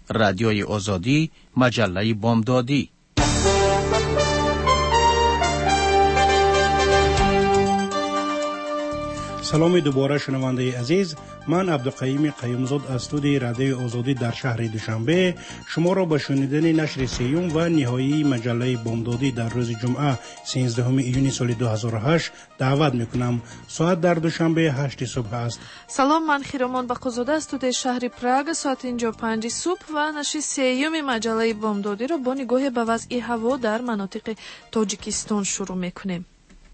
رادیوی آزادی، مجله بامدادی. سلام دوباره شنونده عزیز، من عبدالقیوم قیومزاد از استودیوی رادیوی آزادی در شهر دوشنبه شما را به شنیدن نشر سیوم و نهایی مجله بامدادی در روز جمعه 13 ایونی سال 2008 دعوت میکنم. ساعت در دوشنبه 8 صبح است. سلام، من خیرمان بقوزاده از استودیوی شهر پراگ ساعت اینجا 5 صبح و نشر سیوم مجله بامدادی را با نگاه به وضع هوا در مناطق تاجیکستان شروع میکنیم.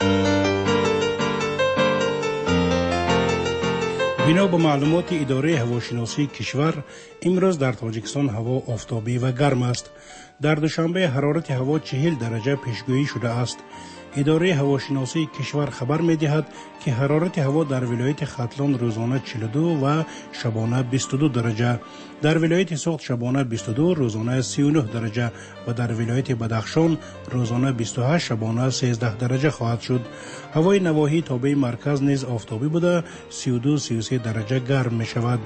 بنا به معلومات اداره هواشناسی کشور، امروز در تاجیکستان هوا آفتابی و گرم است. در دوشنبه حرارت هوا 40 درجه پیشگویی شده است. اداره هواشناسی کشور خبر می‌دهد که حرارت هوا در ولایت ختلان روزانه 42 و شبانه 22 درجه، در ولایت سوخت شبانه 22 روزانه 39 درجه و در ولایت بدخشان روزانه 28 شبانه 13 درجه خواهد شد. هوای نواحی تابع مرکز نیز آفتابی بوده 32-33 درجه گرم می شود.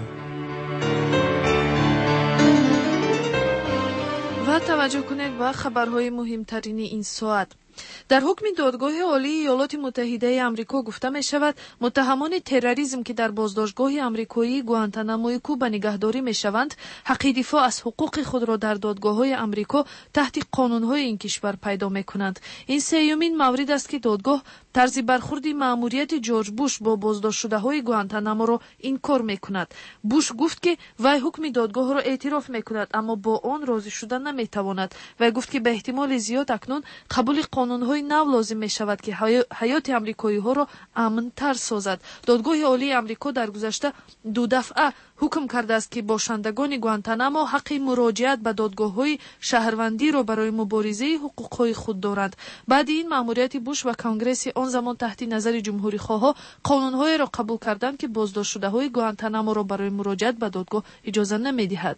و توجه کنید به خبرهای مهمترین این ساعت. در حکم دادگاه عالی ایالات متحده آمریکا گفته می شود متهمان تروریسم که در بازداشتگاه آمریکایی گوانتاناموی کوبا نگهداری می شوند حق دفاع از حقوق خود را در دادگاه‌های آمریکا تحت قانون‌های این کشور پیدا می کنند. این سومین مورد است که دادگاه طرز برخورد مأموریت جورج بوش با بازداشت شده‌های گوانتانامو را انکار می کند. بوش گفت که وی حکم دادگاه را اعتراف می کند اما با آن راضی شدن نمی تواند. وی گفت که به احتمال زیاد اکنون قبول قانون‌های نو لازم می شود که حیات آمریکایی ها را امن تر سازد. دادگاه عالی آمریکا در گذشته 2 دفعه حکم کرده است که باشندگان گوانتانامو حق مراجعت به دادگاه‌های شهروندی را برای مبارزه حقوق‌های خود دارند. بعد این مأموریت بوش و کنگره آن زمان تحت نظر جمهوری خواها قانون‌های را قبول کردند که بازداشت شده‌های گوانتانامو را برای مراجعت به دادگاه اجازه نمی‌دهد.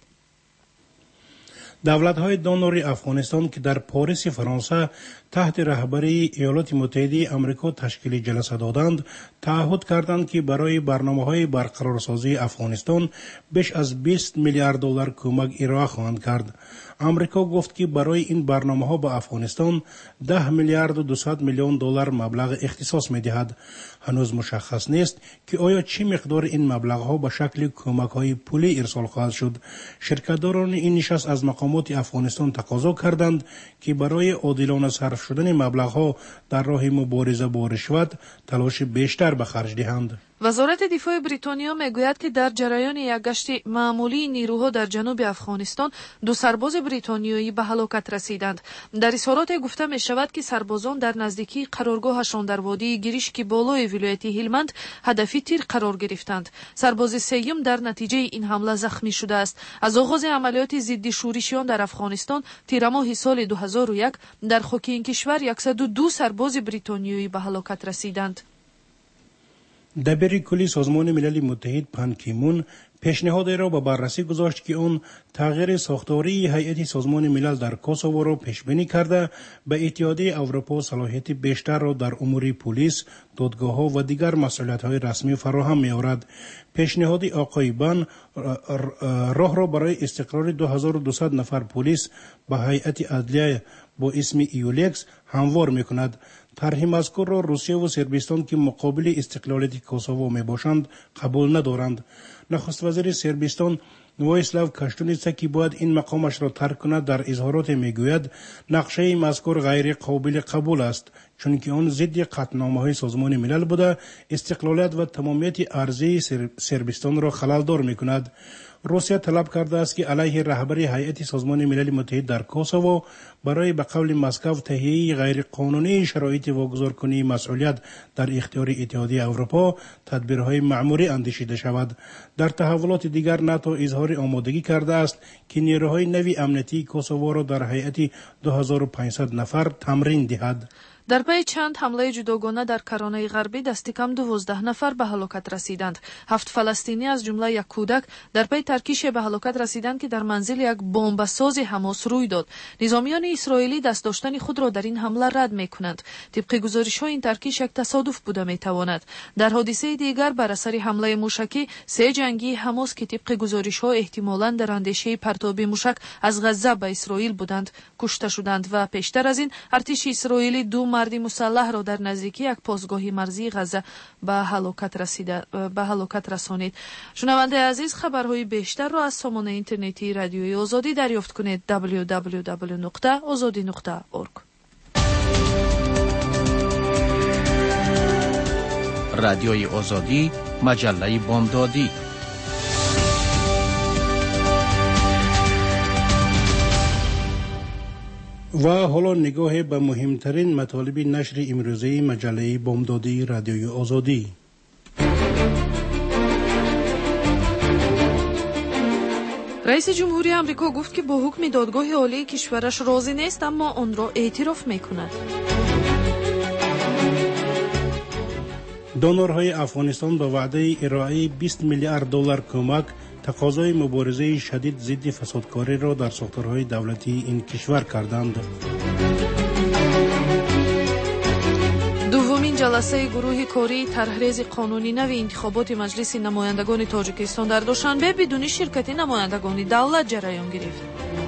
دولت‌های دونوری افغانستان که در پاریس فرانسه تحت رهبری ایالات متحده آمریکا تشکیل جلسه دادند، تعهد کردند که برای برنامه‌های برقرارسازی افغانستان بیش از 20 میلیارد دلار کمک ارائه خواهند کرد. آمریکا گفت که برای این برنامه‌ها به افغانستان 10 میلیارد و 200 میلیون دلار مبلغ اختصاص می‌دهد. هنوز مشخص نیست که آیا چه مقدار این مبلغ‌ها به شکل کمک‌های پولی ارسال خواهد شد. شرکت‌داران این نشست از مقامات افغانستان تقاضا کردند که برای عادلانه صرف شدن مبلغ‌ها در راه مبارزه با رشوت تلاش بیشتر به خرج دهند. وزارت دفاع بریتانیا میگوید که در جریان یک گشت معمولی نیروها در جنوب افغانستان 2 سرباز بریتانیایی به هلاکت رسیدند. در اظهارات گفته می شود که سربازان در نزدیکی قرارگاهشان در وادی گریشکی بالای ولایت هلمند هدفی تیر قرار گرفتند. سرباز سوم در نتیجه این حمله زخمی شده است. از آغاز عملیات ضد شورشیان در افغانستان تیر ماه سال 2001 در خاک این کشور 102 سرباز بریتانیایی به هلاکت رسیدند. دبیر کلی سازمان ملل متحد پان کی مون پیشنهادی را به بررسی گذاشت که آن تغییر ساختاری هیئت سازمان ملل در کوسوو را پیش بینی کرده به اتحادیه اروپا صلاحیت بیشتر را در امور پلیس، دادگاه‌ها و دیگر مسئولیت‌های رسمی فراهم می‌آورد. پیشنهاد آقای بان راه را برای استقرار 2200 نفر پلیس به هیئت عدلیه با اسم ایولکس هموار می‌کند. طرح مذکور را روسیه و سربستان که مقابل استقلالیت کوسوو میباشند قبول ندارند. نخست وزیر سربستان وایسلاو کاشتونیتسا که باید این مقامش را ترک کند در اظهارات میگوید نقشه مذکور غیر قابل قبول است چون که آن ضد قطعنامه‌های سازمان ملل بوده استقلالیت و تمامیت ارضی سربستان را خلل‌دار میکند. روسیه طلب کرده است که علیه رهبر هیئت سازمان ملل متحد در کوسوو برای به قول مسکو تهیه غیر قانونی شرایط واگذارکنی مسئولیت در اختیار اتحادیه اروپا تدبیرهای معمولی اندیشیده شود. در تحولات دیگر ناتو اظهار آمادگی کرده است که نیروهای نوی امنیتی کوسوو را در هیئت 2500 نفر تمرین دهد. дар пайи чанд ҳамлаи ҷудогона дар Каронаи ғарбӣ дасти кам 12 нафар ба ҳалокат расиданд. 7 фаластинӣ аз ҷумла як кӯдак дар пайи таркише ба ҳалокат расиданд, ки дар манзили як бомбасози ҳамос рӯй дод. низомиёни исроилӣ дастдоштани худро дар ин ҳамла рад мекунанд. тибқи гузоришҳо ин таркиш як тасодуф буда метавонад. дар ҳодисаи дигар бар асари ҳамлаи мушакӣ 3 ҷангии ҳамос, ки тибқи гузоришҳо эҳтимолан дар андешаи партоби мушак аз Ғазза ба Исроил буданд, кушта шуданд ва пештар аз ин артиши исроилӣ 2 марди мусаллаҳро дар наздикии як постгоҳи марзии Ғазза ба ҳалокат расонид. шунавандаи азиз, хабарҳои бештарро аз сомонаи интернетии радиои озодӣ дарёфт кунед. www.ozodi.org. رادیوی آزادی، مجله بامدادی. و حالا نگاه به مهمترین مطالب نشر امروزی مجله بامدادی رادیوی آزادی. رئیس جمهوری آمریکا گفت که با حکم دادگاه عالی کشورش راضی نیست، اما آن را اعتراف میکند. دونورهای افغانستان با وعده ارائه 20 میلیارد دلار کمک تقاضای مبارزه شدید ضد فسادکاری را در ساختارهای دولتی این کشور کردند. دومین جلسه گروه کاری طرحریزی قانونی نوی انتخابات مجلس نمایندگان تاجیکستان در دوشنبه بدون شرکت نمایندگان دولت جریان گرفت.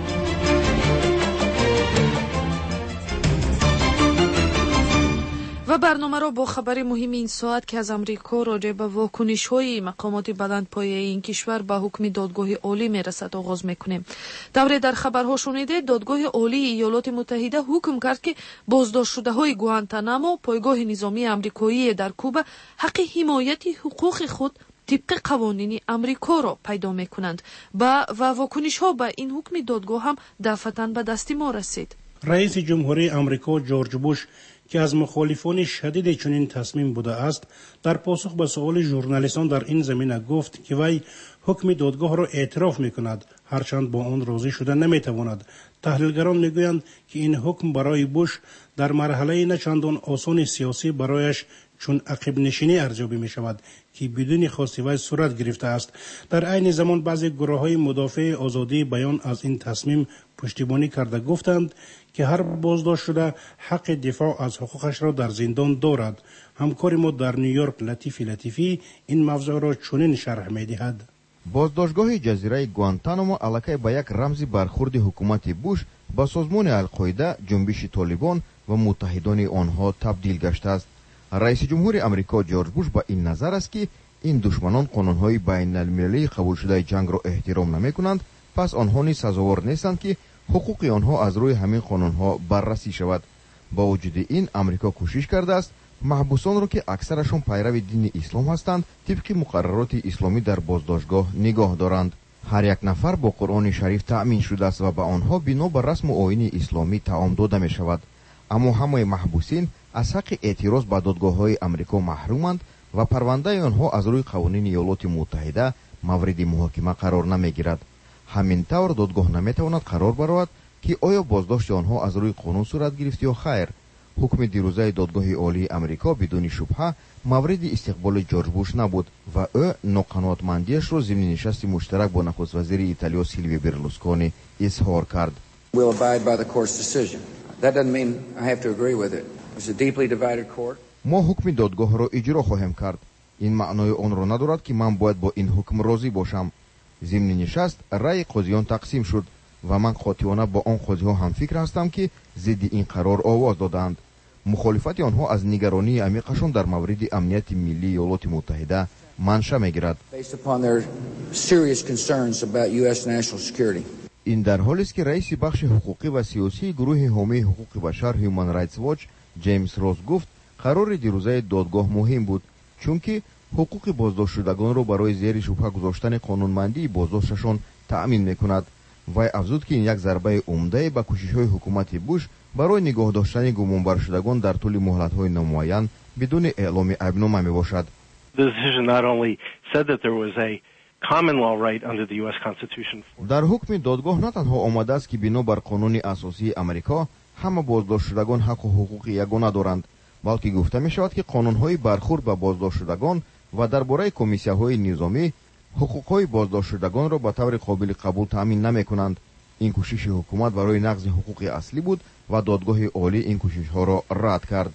و برنامه با خبر مهم این ساعت که از امریکا راجع به واکنش‌های مقامات بلندپایه این کشور به حکم دادگاه عالی میرسد آغاز میکنیم. طوری در خبرها شنیده، دادگاه عالی ایالات متحده حکم کرد که بازداشت شده‌های گوانتانامو، پایگاه نظامی آمریکایی در کوبا، حق حمایت حقوق خود طبق قوانین امریکا را پیدا میکنند. و واکنش‌ها به این حکم دادگاه هم دفعتاً به دست ما رسید. رئیس جمهوری آمریکا جورج بوش که از مخالفان شدید چنین تصمیم بوده است، در پاسخ به سؤال ژورنالیستان در این زمینه گفت که وی حکم دادگاه را اعتراف میکند، هرچند با آن راضی شده نمیتواند. تحلیلگران میگویند که این حکم برای بوش در مرحله نه چندان آسان سیاسی برایش چون عقب نشینی ارزیابی می شود که بدون خواست وی صورت گرفته است. در عین زمان بعضی گروه‌های مدافع آزادی بیان از این تصمیم پشتیبانی کرده گفتند که هر بازداشت شده حق دفاع از حقوقش را در زندان دارد. همکار ما در نیویورک لطیفی این موضوع را چنین شرح می‌دهد. بازداشتگاه جزیره گوانتانامو الکی به یک رمز برخورد حکومت بوش با سازمان القاعده، جنبش طالبان و متحدان آنها تبدیل گشته است. رئیس جمهور آمریکا جورج بوش با این نظر است که این دشمنان قانون‌های بین المللی قبول شده جنگ را احترام نمی‌کنند، پس آنها نیز سزاوار نیستند که حقوق آنها از روی همین قانون‌ها بررسی شود. با وجود این، آمریکا کوشش کرده است محبوسان را که اکثرشان پیرو دین اسلام هستند طبق مقررات اسلامی در بازداشتگاه نگاه دارند. هر یک نفر با قرآن شریف تأمین شده است و به آنها بنا بر رسم و آیین اسلامی طعام داده می شود. اما همه محبوسین از حق اعتراض به دادگاه‌های آمریکا محرومند و پرونده آنها از روی قوانین ایالات متحده مورد محاکمه قرار نمیگیرد. همین طور دادگاه نمیتواند قرار برود که آیا بازداشت آنها از روی قانون صورت گرفت یا خیر. حکم دیروزه دادگاه عالی آمریکا بدون شبهه مورد استقبال جورج بوش نبود و او ناقانونمندیش را ضمن نشست مشترک با نخست وزیر ایتالیا سیلویو برلوسکونی اظهار کرد. We'll abide by the court's decision. That doesn't mean I have to agree with it. It's a deeply divided court. ما حکم دادگاه را اجرا خواهیم کرد. این معنای آن را ندارد که من باید با این حکم راضی باشم. ضمن نشست رأی قاضیان تقسیم شد و من قاطعانه با آن قاضی‌ها هم فکر هستم که ضد این قرار آواز دادند. مخالفت آنها از نگرانی عمیقشان در مورد امنیت ملی ایالات متحده منشأ می‌گیرد. این در حالی است که رئیس بخش حقوقی و سیاسی گروه حامی حقوق بشر هیومن رایتس واچ جیمز روز گفت قرار دیروزه دادگاه مهم بود، چون که حقوق بازداشت شدگان را برای زیر شبهه گذاشتن قانونمندی بازداشتشان تأمین می‌کند. وی افزود که این یک ضربه عمده به کوشش‌های حکومت بوش برای نگاه داشتن گمانبر شدگان در طول مهلت‌های نامعین بدون اعلام عیبنامه میباشد. در حکم دادگاه نه تنها آمده است که بنا بر قانون اساسی امریکا ҳама боздоштшудагон ҳаққу ҳуқуқи ягона доранд, балки гуфта мешавад ки қонунҳои бархӯрд ба боздоштшудагон ва дар бораи комиссияҳои низомӣ ҳуқуқҳои боздоштшудагонро ба таври қобили қабул таъмин намекунанд. ин кӯшиши ҳукумат барои нақзи ҳуқуқи аслӣ буд ва додгоҳи олӣ ин кӯшишҳоро рад кард.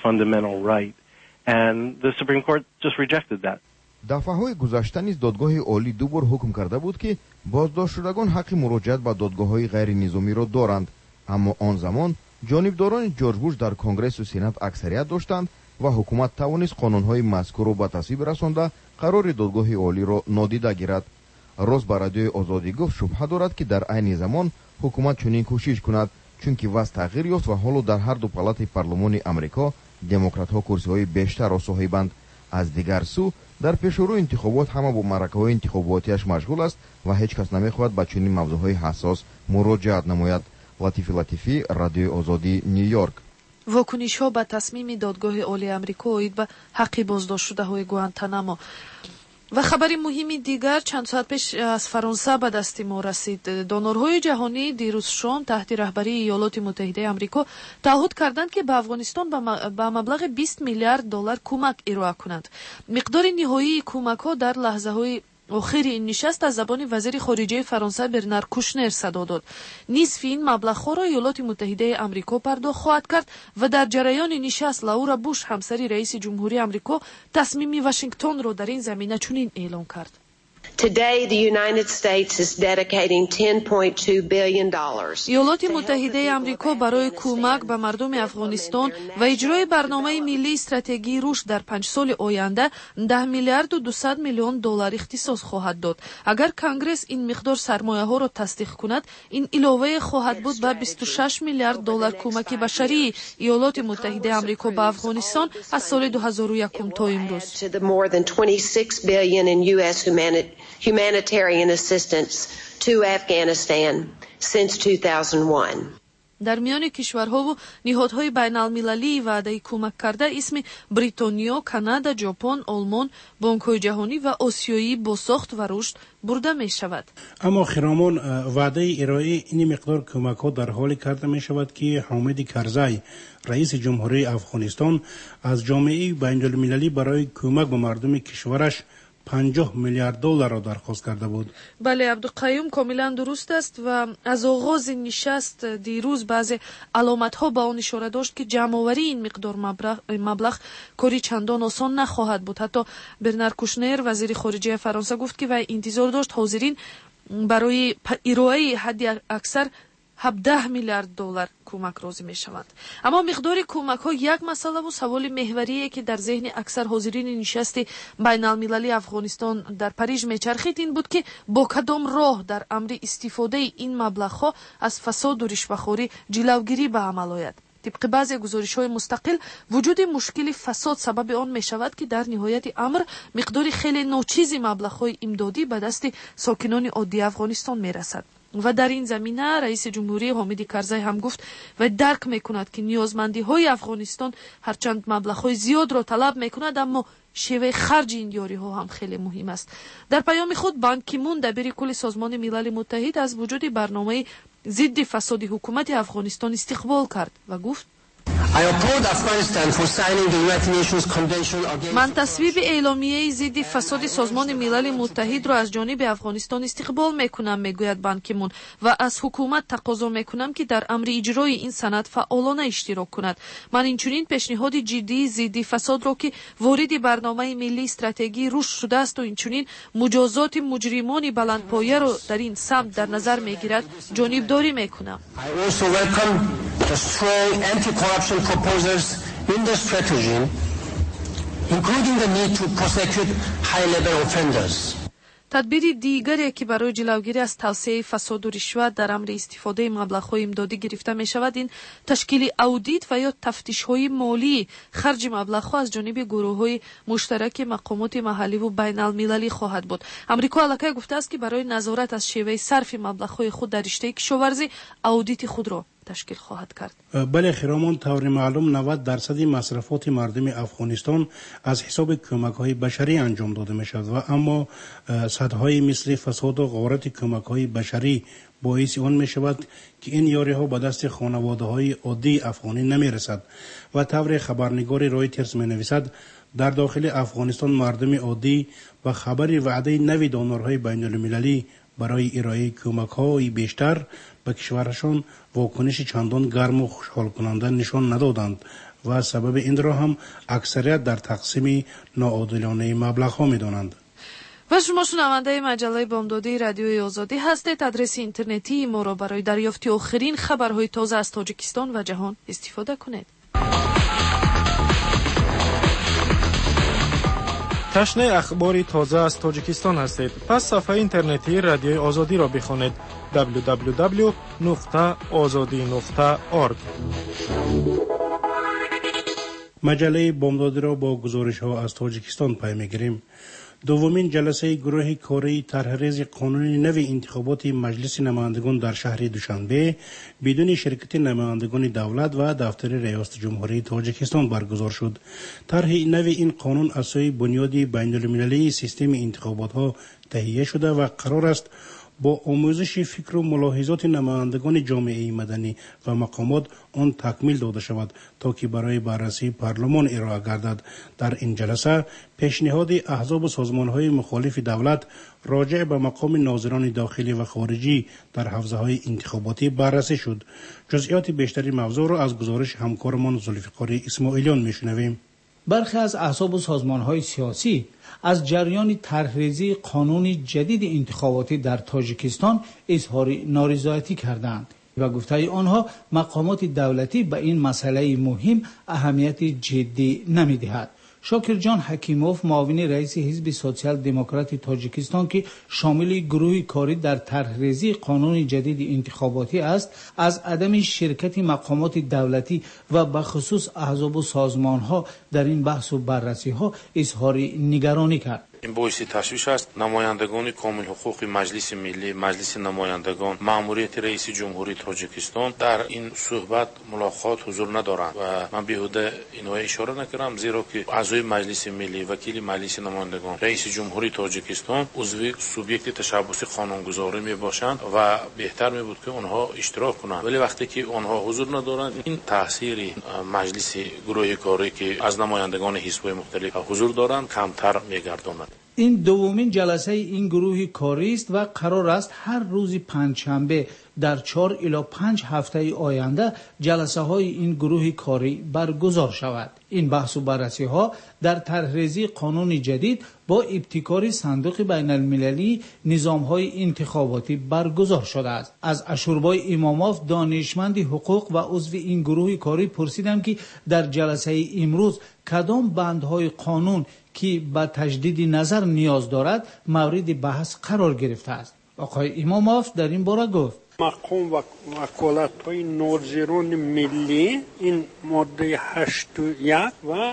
дафъаҳои гузашта низ додгоҳи олӣ ду бор ҳукм карда буд ки боздоштшудагон ҳаққи муроҷиат ба додгоҳҳои ғайринизомиро доранд, аммо он замон ҷонибдорони ҷорҷ буш дар конгрессу сенат аксарият доштанд ва ҳукумат тавонист қонунҳои мазкурро ба тасвиб расонда қарори додгоҳи олиро нодида гирад. рост ба радиои озодӣ гуфт шубҳа дорад ки дар айни замон ҳукумат чунин кӯшиш кунад, чунки ваз тағйир ёфт ва ҳоло дар ҳарду палатаи парлумони амрико демократҳо курсиҳои бештарро соҳибанд. аз дигар сӯ дар пешрӯи интихобот ҳама бо маъракаҳои интихоботияш машғул аст ва ҳеҷ кас намехоҳад ба чунин мавзӯъҳои ҳассос муроҷиат намояд. латифи латифӣ, радиои озодӣ, нью-йорк. вокунишҳо ба тасмими додгоҳи олии амрико оид ба ҳаққи боздоштшудаҳои гуантанамо. ва хабари муҳими дигар чанд соат пеш аз фаронса ба дасти мо расид. донорҳои ҷаҳонӣ дирӯз шом таҳти раҳбарии иёлоти муттаҳидаи амрико таъҳуд карданд ки ба афғонистон ба маблағи $20 миллиард кӯмак ироа кунанд. миқдори ниҳоии кӯмакҳо дар лаҳзаҳои охири ин нишаст аз забони вазири хориҷаи фаронса Бернар Кушнер садо дод. нисфи ин маблағҳоро иёлоти муттаҳидаи амрико пардохт хоҳад кард ва дар ҷараёни нишаст Лаура Буш, ҳамсари раиси ҷумҳурии амрико, тасмими Вашингтонро дар ин замина чунин эълон кард. Today, the United States is dedicating $10.2 billion. иёлоти муттаҳидаи амрико барои кӯмак ба мардуми афғонистон ва иҷрои барномаи миллии стратегии рушд дар 5 соли оянда $10 миллиард ихтисос хоҳад дод. агар конгресс ин миқдор сармояҳоро тасдиқ кунад, ин иловае хоҳад буд ба $26 миллиард кӯмаки башарии иёлоти муттаҳидаи амрико ба афғонистон аз соли 2001 то имрӯз. Humanitarian assistance to Afghanistan since 2001. дар миёни кишварҳову ниҳодҳои байналмилалии ваъдаи кӯмак карда исми Бритониё, Канада, Ҷопон, Олмон, Бонкҳои ҷаҳонӣ ва Осиёӣ бо сохт ва рушд бурда мешавад. аммо хиромон ваъдаи ироаи ин миқдор кӯмакҳо дар ҳоле карда мешавад ки ҳомиди Карзай, раиси ҷумҳурии Афғонистон, аз ҷомеаи байналмилалӣ барои кӯмак ба мардуми кишвараш $50 миллиард дархост карда буд. бале, Абдуқайюм комилан дуруст аст ва аз оғози нишаст дирӯз баъзе аломатҳо ба он ишора дошт ки ҷамъоварии ин миқдор маблағ кори чандон осон нахоҳад буд. ҳатто Бернар Кушнер, вазири хориҷаи Фаронса, гуфт ки вай интизор дошт ҳозирин барои ироаи ҳадди аксар $17 миллиард кӯмак розӣ мешаванд. аммо миқдори кӯмакҳо як масъалаву саволи меҳварие ки дар зеҳни аксар ҳозирини нишасти байналмилалии Афғонистон дар Париж мечархид ин буд ки бо кадом роҳ дар амри истифодаи ин маблағҳо аз фасоду ришвахорӣ ҷилавгирӣ ба амал ояд. طبق بعضی گزارش‌های مستقل وجود مشکل فساد سبب آن می‌شود که در نهایت امر مقدار خیلی ناچیزی مبلغ‌های امدادی به دست ساکنان عادی افغانستان می‌رسد. و در این زمینه رئیس جمهوری حامد کرزی هم گفت و درک می‌کند که نیازمندی‌های افغانستان هرچند مبلغ‌های زیاد را طلب می‌کند اما شیوه خرج این یاری‌ها هم خیلی مهم است. در پیام خود بان کی مون دبیر کل سازمان ملل متحد از وجود برنامه ضد فساد حکومت افغانستان استقبال کرد و گفت من تصویب اعلامیه ضد فساد سازمان ملل متحد را از جانب افغانستان استقبال میکنم، میگوید بان کی مون، و از حکومت تقاضا میکنم که در امر اجرای این سند فعالانه اشتراک کند. من اینچنین پیشنهاد جدی ضد فساد را که وارد برنامه ملی استراتژی رشد شده است و اینچنین مجازات مجرمان بلندپایه را در این سمت در نظر میگیرد جانبداری میکنم. Proposals in the strategy, including the need to prosecute high-level offenders. تدبیر دیگری که برای جلوگیری از توسعه فساد و رشوت در امر استفاده مبلغ‌های امدادی گرفته می شود این تشکیل اودیت و یا تفتیش‌های مالی خرج مبلغ‌ها از جانب گروه‌های مشترک مقامات محلی و بین‌المللی خواهد بود. آمریکا الکی گفته است که برای نظارت از شیوه صرف مبلغ‌های خود در رشته کشاورزی اودیت خود را تشکیل خواهد کرد. بله خیرامان، طور معلوم 90% مصرفات مردم افغانستان از حساب کمک‌های بشری انجام داده می‌شود و اما سطح‌های مثل فساد و غارت کمک‌های بشری باعث آن می‌شود که این یاری‌ها به دست خانواده‌های عادی افغانی نمی‌رسد و طور خبرنگار رایترز می‌نویسد در داخل افغانستان مردم عادی و خبر وعده نوی دونورهای بین‌المللی برای ارائه کمک‌های بیشتر به کشورشان واکنش چندان گرم و خوشحال کننده نشان ندادند و سبب این را هم اکثریت در تقسیم ناعادلانه مبلغ‌ها می‌دانند. و شما شنونده مجله بامدادی رادیوی آزادی هستید. آدرس اینترنتی ما را برای دریافت آخرین خبرهای تازه از تاجیکستان و جهان استفاده کنید. تشنه اخباری تازه از تاجیکستان هستید. پس صفحه اینترنتی رادیوی آزادی را بخوانید www.azadi.org. مجله بامدادی را با گزارش‌ها از تاجیکستان پی می‌گیریم. دومین جلسه گروه کاری طرح‌ریزی قانونی نوی انتخابات مجلس نمایندگان در شهر دوشنبه بدون شرکت نمایندگان دولت و دفتر ریاست جمهوری تاجیکستان برگزار شد. طرح نوی این قانون اساس بنیادی بین‌المللی سیستم انتخابات‌ها تهیه شده و قرار است با آموزش فکر و ملاحظات نمایندگان جامعه مدنی و مقامات آن تکمیل داده شود تا که برای بررسی پارلمان ارائه گردد. در این جلسه پیشنهاد احزاب و سازمان‌های مخالف دولت راجع به مقام ناظران داخلی و خارجی در حوزه‌های انتخاباتی بررسی شد. جزئیات بیشتری موضوع را از گزارش همکارمان ذوالفقار اسماعیلیان میشنویم. برخی از احزاب و سازمان‌های سیاسی از جریان طرح‌ریزی قانون جدید انتخاباتی در تاجیکستان اظهار نارضایتی کردند و گفته آنها مقامات دولتی به این مسئله مهم اهمیت جدی نمی‌دهد. شاکر جان حکیموف، معاون رئیس حزب سوسیال دموکرات تاجیکستان که شامل گروه کاری در طرح‌ریزی قانون جدید انتخاباتی است، از عدم شرکت مقامات دولتی و به خصوص احزاب و سازمان‌ها در این بحث و بررسی‌ها اظهار نگرانی کرد. این باعث تشویش است. نمایندگان کامل حقوق مجلس ملی، مجلس نمایندگان، مأموریت رئیس جمهوری تاجیکستان در این صحبت ملاقات حضور ندارند و من بیهوده اینو اشاره نکردم، زیرا که اعضای مجلس ملی، وکیل مجلس نمایندگان، رئیس جمهوری تاجیکستان عضو سوبیکت تشبث قانونگذاری می باشند و بهتر می بود که آنها اشتراک کنند، ولی وقتی که آنها حضور ندارند این تاثیر مجلس گروه کاری که از نمایندگان حزب‌های مختلف حضور دارند کمتر می‌گرداند. این دومین جلسه این گروه کاری است و قرار است هر روز پنجشنبه در 4 الی 5 هفته آینده جلسه های این گروه کاری برگزار شود. این بحث و بررسی ها در طرح‌ریزی قانون جدید با ابتکار صندوق بین المللی نظام های انتخاباتی برگزار شده است. از اشوربای اماموف، دانشمند حقوق و عضو این گروه کاری، پرسیدم که در جلسه امروز کدام بندهای قانون که به تجدید نظر نیاز دارد مورد بحث قرار گرفته است. آقای اماموف در این باره گفت: مقام و وکالت‌های ناظران ملی، این ماده 8.1 و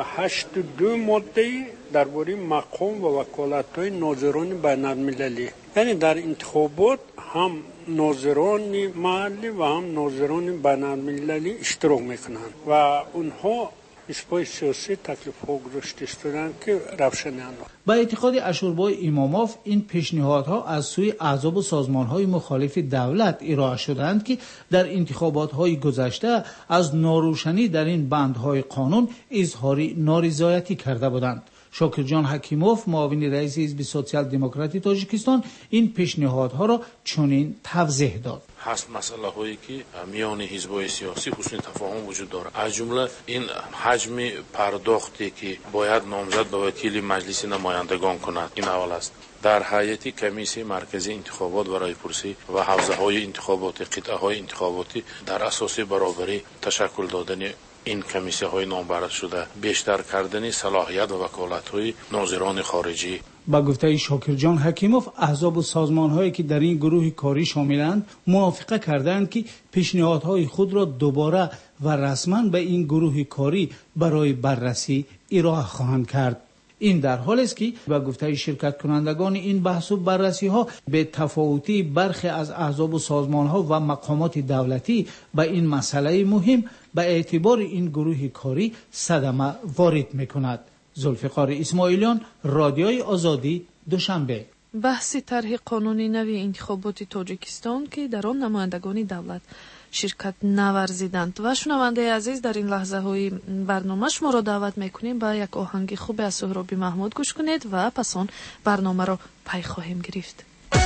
8.2 ماده درباره مقام و وکالت‌های ناظران بین‌المللی، یعنی در انتخابات هم ناظران محلی و هم ناظران بین‌المللی اشتراک میکنند و اونها حزب‌های سیاسی تکلیف‌ها گذاشته شدند که روشن انداخت. با اعتقاد اشوربای اماموف این پیشنهادها از سوی احزاب و سازمان‌های مخالف دولت ارائه شدند که در انتخابات‌های گذشته از ناروشنی در این بندهای قانون اظهار نارضایتی کرده بودند. شاکر جان حکیموف، معاون رئیس حزب سوسیال دموکراتی تاجیکستان، این پیشنهادها را چنین توضیح داد: هست مسئله هایی که میان حزب‌های سیاسی حسن تفاهم وجود دارد، از جمله این حجم پرداختی که باید نامزد به وکیل مجلس نمایندگان کند. این اول است. در هیئت کمیسیون مرکزی انتخابات برای پرسی و حوزه‌های انتخاباتی، قطعه‌های انتخاباتی در اساس برابری تشکل دادن این کمیسی‌های نامبرد شده، بیشتر کردن صلاحیت و وکالت‌های ناظران خارجی. با گفته شاکر جان حکیموف، احزاب و سازمان‌هایی که در این گروه کاری شاملند موافقه کردند که پیشنهادهای خود را دوباره و رسما به این گروه کاری برای بررسی ارائه خواهند کرد. این در حالی است که با گفته شرکت کنندگان این بحث و بررسی ها به تفاوتی برخی از احزاب و سازمان ها و مقامات دولتی به این مسئله مهم به اعتبار این گروه کاری صدمه وارد میکند. ذوالفقار اسماعیلیان، رادیوی آزادی، دوشنبه. بحث طرح قانونی نوی انتخابات تاجیکستان که در آن نمایندگان دولت شرکت نورزیدند. و شنونده عزیز، در این لحظه های برنامه شما را دعوت میکنیم با یک آهنگ خوب از سهرابی محمود گوش کنید و پس آن برنامه را پی خواهیم گرفت.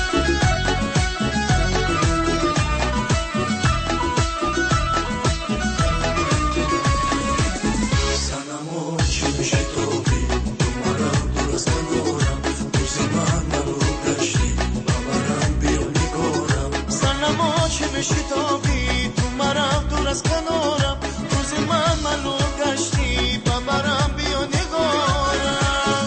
شتابی تو مرم دور از کنارم، روز من منو گشتی ببرم بیا نگارم.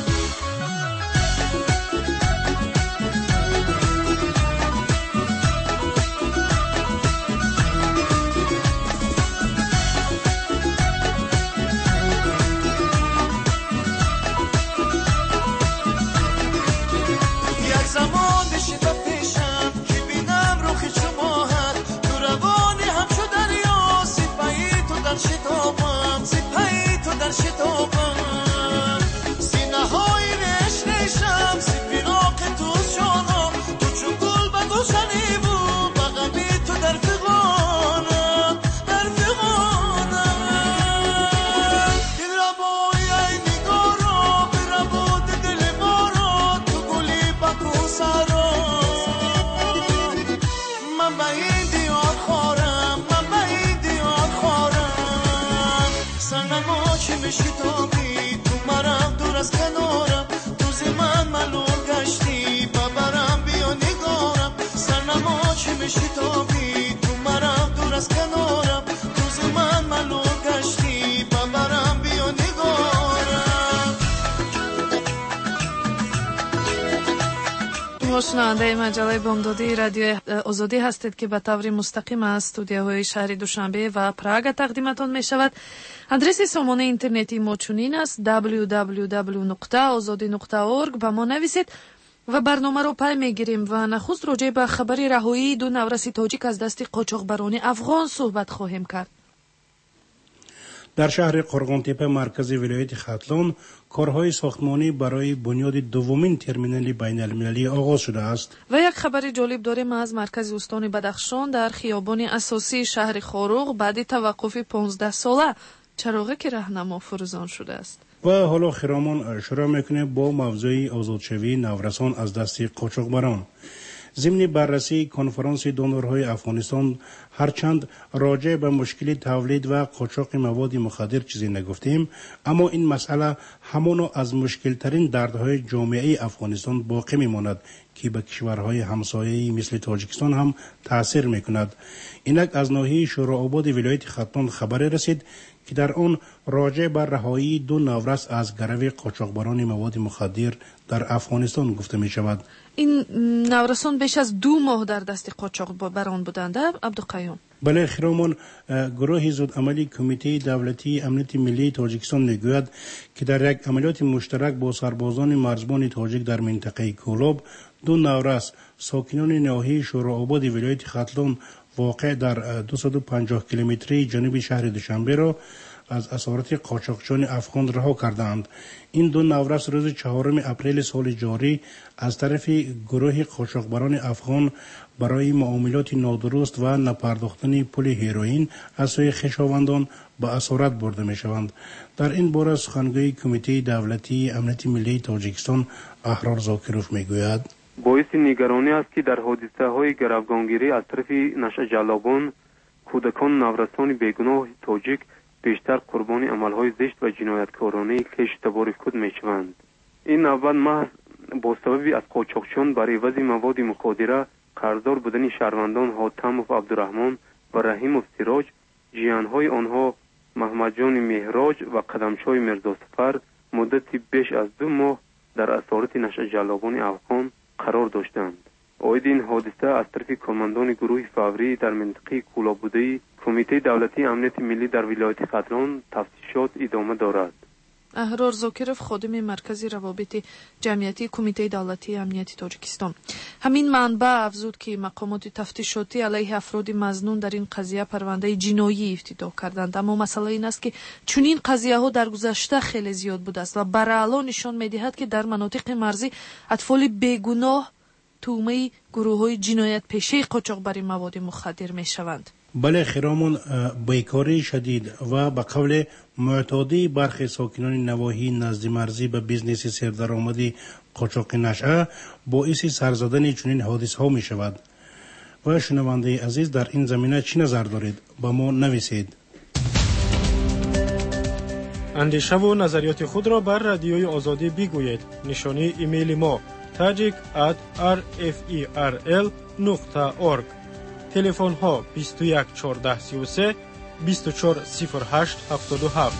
یک زمان بشیدم پیشم که بینم روخی شما شتابم، سپایی تو در شتابم، سینه های رش رشم، سپیراق تو شانم، تو چون گل به گوشنی بود، بغمی تو در فغانم، در فغانم. این ربای ای نگارا، به رباد دل ما را، تو گلی بکو سرا، من به این دیار خورم، من به این دیار خورم. سنما چه شتابی تو مرم دور از کنارم، روز من ملول گشتی ببرم بیا نگارم. سنما چه شتابی تو مرم دور از کنارم، روز من ملول گشتی ببرم بیا نگارم. شنونده مجله بامدادی رادیو آزادی هستید که به طور مستقیم از استودیوهای شهر دوشنبه و پراگ تقدیمتان می شود. آدرس سامانه اینترنتی ما چنین است: www.azadi.org. با ما نویسید و برنامه رو پی میگیریم. و نخست راجع به خبر رهایی دو نورس تاجیک از دست قاچاقبران افغان صحبت خواهیم کرد. در شهر قرغانتپه مرکز ولایت ختلان کارهای ساختمانی برای بنیاد دومین ترمینال بین المللی آغاز شده است. و یک خبر جالب داریم از مرکز استان بدخشان. در خیابان اساسی شهر خاروق بعد توقف 15 ساله چراغک راهنما فروزان شده است. و حالا خرامان شروع میکنه با موضوع آزادشوی نورسان از دست قاچاقبران. ضمن بررسی کنفرانس دونورهای افغانستان هرچند راجع به مشکل تولید و قاچاق مواد مخدر چیزی نگفتیم، اما این مسئله همانو از مشکل ترین دردهای جامعه افغانستان باقی میماند که به کشورهای همسایه‌ای مثل تاجیکستان هم تأثیر میکند. اینک از ناحیه شوراباد ولایت ختلان خبر رسید که در آن راجع بر رهایی دو نورس از گرو قاچاقبران مواد مخدر در افغانستان گفته می شود. این نورسان بیش از 2 ماه در دست قاچاقبران بودند. عبدالقیوم. بله خیرامان، گروه زود عملی کمیته دولتی امنیت ملی تاجیکستان میگوید که در یک عملیات مشترک با سربازان مرزبان تاجیک در منطقه کولاب دو نورس ساکنان ناحیه شوراباد ولایت ختلان واقع در 250 کیلومتری جنوب شهر دوشنبه را از اسارت قاچاقچیان افغان رها کردند. این دو نورس روز 4 اپریل سال جاری از طرف گروه قاچاقبران افغان برای معاملات نادرست و نپرداختن پول هیروئین از سوی خویشاوندان به اسارت برده می شوند. در این باره سخنگوی کمیته دولتی امنیت ملی تاجیکستان احرار زاکروف می گوید باعث نگرانی است که در حادثه های گروگانگیری از طرف نشه جلابان کودکان نورسان بیگناه تاجیک بیشتر قربانی عملهای زشت و جنایتکارانه کش تبار خود می شوند. این نوبت محض با سبب از قاچاقچیان برای عوض مواد مخدر قرضدار بودن شهروندان حاتم و عبدالرحمن و رحیم و سراج، جیانهای آنها محمد جان مهراج و قدمشای مرزا سفر مدتی بیش از 2 ماه در اسارت نشه جلابان افغان قرار داشتند. عاید این حادثه از طرف کارمندان گروه فوری در منطقه کولابودی کمیته دولتی امنیت ملی در ولایت ختلان تفتیشات ادامه دارد. احرار زاکرов خادم مرکز روابط جمعیتی کمیته دولتی امنیتی تاجیکستان. همین منبع افزود که مقامات تفتیشاتی علیه افراد مظنون در این قضیه پرونده جنایی افتتاح کردند، اما مسئله این است که چون این قضیه ها در گذشته خیلی زیاد بوده است و برای الان نشان می‌دهد که در مناطق مرزی اطفال بیگناه تومه گروه‌های جنایت پیشه قاچاقبری مواد مخدر می‌شوند. بله خیرامون، بیکاری شدید و به قول معتادی برخی ساکنان نواحی نزد مرزی به بیزنس سردرآمدی قاچاق نشأه باعث سر زدن چنین حادثه ها می شود. و شنونده عزیز در این زمینه چی نظر دارید؟ با ما نویسید. اندیشه و نظریات خود را بر رادیوی آزادی بگویید. نشانی ایمیل ما tajik@rferl.org. تلفن ها 21 14 33 24 08 77.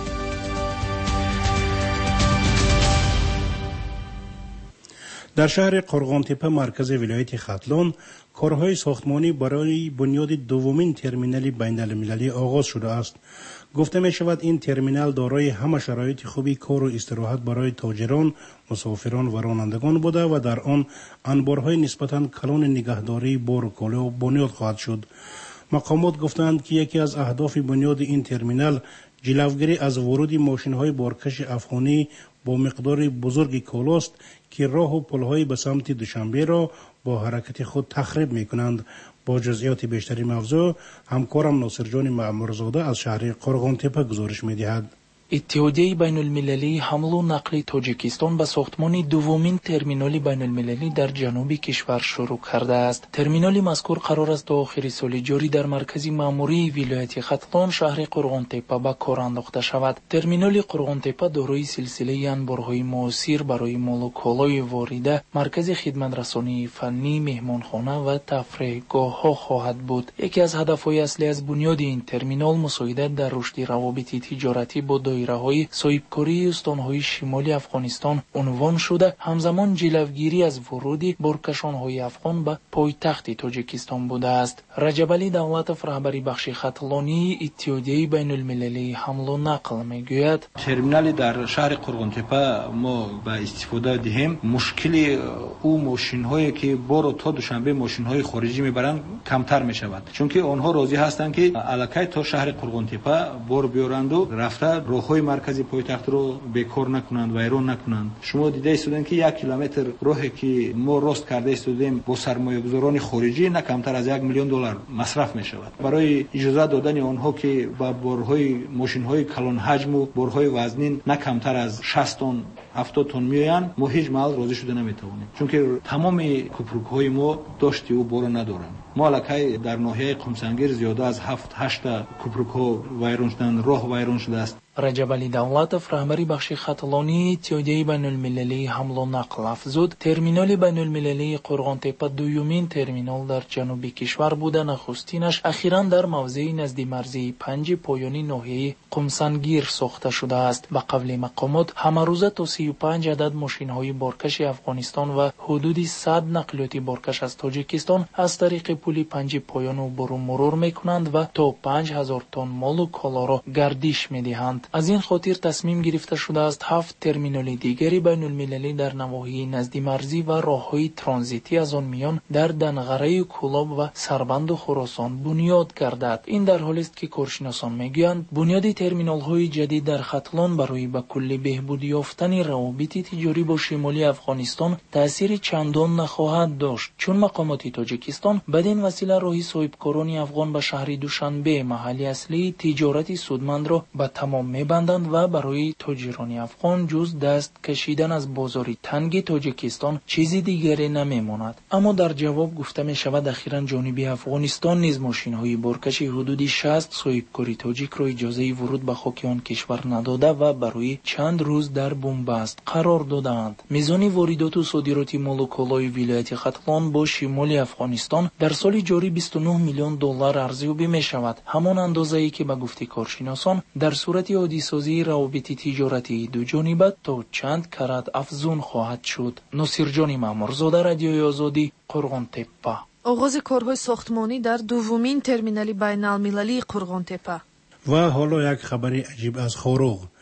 در شهر قرغانتپه مرکز ولایت ختلان کارهای ساختمانی برای بنیاد دومین ترمینال بین المللی آغاز شده است. گفته می شود این ترمینال دارای همه شرایط خوبی کار و استراحت برای تاجران، مسافران و رانندگان بوده و در آن انبارهای نسبتاً کلان نگهداری بار و کالا بنیاد خواهد شد. مقامات گفتند که یکی از اهداف بنیاد این ترمینال جلوگیری از ورود ماشین‌های بارکش افغانی با مقدار بزرگ کالاست که راه و پل‌های به سمت دوشنبه را با حرکت خود تخریب می‌کنند. با جزئیات بیشتری موضوع همکارم ناصرجان معمرزاده از شهر قرغانتپه گزارش می‌دهد. اتحادیه بین المللی حمل و نقل تاجیکستان به ساختمان دومین ترمینال بین المللی در جنوب کشور شروع کرده است. ترمینال مذکور قرار است تا آخر سال جاری در مرکز مأموری ولایت ختلان شهر قرغانتپه به کار انداخته شود. ترمینال قرغانتپه دارای سلسله انبارهای موثر برای مال و کالای وارده، مرکز خدمترسانی فنی، مهمانخانه و تفریحگاه‌ها خواهد بود. یکی از هدف‌های اصلی از بنیاد این ترمینال مساعدت در رشد روابط تجارتی با دایره‌های صاحبکاری استان‌های شمالی افغانستان عنوان شده، همزمان جلوگیری از ورود بارکشان‌های افغان به پایتخت تاجیکستان بوده است. رجب علی دولتов رهبری بخش ختلانی اتحادیه بین المللی حمل و نقل میگوید ترمینال در شهر قرغانتپه ما به استفاده دهیم مشکل او ماشین‌هایی که بار تا دوشنبه ماشین‌های خارجی میبرند کمتر میشود، چون که آنها راضی هستند که الکی تا شهر قرغانتپه بار بیارند و رفته راه‌های مرکزی پایتخت رو بیکار نکنند و ایران نکنند. شما دیده استودن که 1 کیلومتر راهی که ما راست کرده استودیم با سرمایه‌گذاران خارجی نه کمتر از $1 میلیون مصرف می شود. برای اجازه دادن آنها که با بارهای ماشین‌های کلان حجم و بارهای وزنین نه کمتر از 60 تن 70 تن میآیند ما هیچ محل راضی شده نمیتوانیم، چون که تمام کوپروک‌های ما داشتی و بار ندارند. ما الکی در ناحیه قمسنگیر زیاده از 7-8 کوپروک‌ها ویران شدند، راه ویران شده است. رجب علی دولتов رهبری بخش ختلانی اتحادیه بین المللی حمل و نقل افزود ترمینال بین المللی قرغانتپه دومین ترمینال در جنوب کشور بوده. نخستینش اخیراً در موضع نزد مرزی 5 پایانی ناحیه قمسنگیر ساخته شده است. به قول مقامات همه روزه تا 35 عدد ماشین‌های بارکش افغانستان و حدود 100 نقلیاتی بارکش از تاجیکستان از طریق پل 5 پایان عبور و مرور میکنند و تا 5000 تن مال و کالا را گردش میدهند. از این خاطر تصمیم گرفته شده است 7 ترمینال دیگری بین المللی در نواحی نزد مرزی و راههای ترانزیتی از آن میان در دنغره کولاب و سربند و خراسان بنیاد گردد. این در حالی است که کارشناسان میگویند بنیاد ترمینال های جدید در ختلان برای به کلی بهبود یافتن روابط تجاری با شمالی افغانستان تأثیر چندان نخواهد داشت، چون مقامات تاجیکستان بدین وسیله راهی صاحبکاران افغان به شهر دوشنبه محل اصلی تجارت سودمند را به تمام میبندند و برای تاجران افغان جز دست کشیدن از بازار تنگ تاجیکستان چیزی دیگری نمیماند. اما در جواب گفته می شود اخیراً جانب افغانستان نیز ماشین‌های بارکش حدود 60 صاحبکار تاجیک را اجازه ورود به خاک آن کشور نداده و برای چند روز در بنبست قرار دادند. میزان واردات و صادرات مال و کالای ولایت ختلان با شمال افغانستان در سال جاری 29 میلیون دلار ارزیابی می شود، همان اندازه‌ای که به گفته کارشناسان در صورت عادی‌سازی روابط تجارتی دو جانبه تا چند کرات افزون خواهد شد. ناصرجان معمرزاده، رادیوی آزادی، قرغانتپه. آغاز کارهای ساختمانی در دومین ترمینال بین المللی قرغانتپه. و حالا یک خبری عجیب از خاروغ.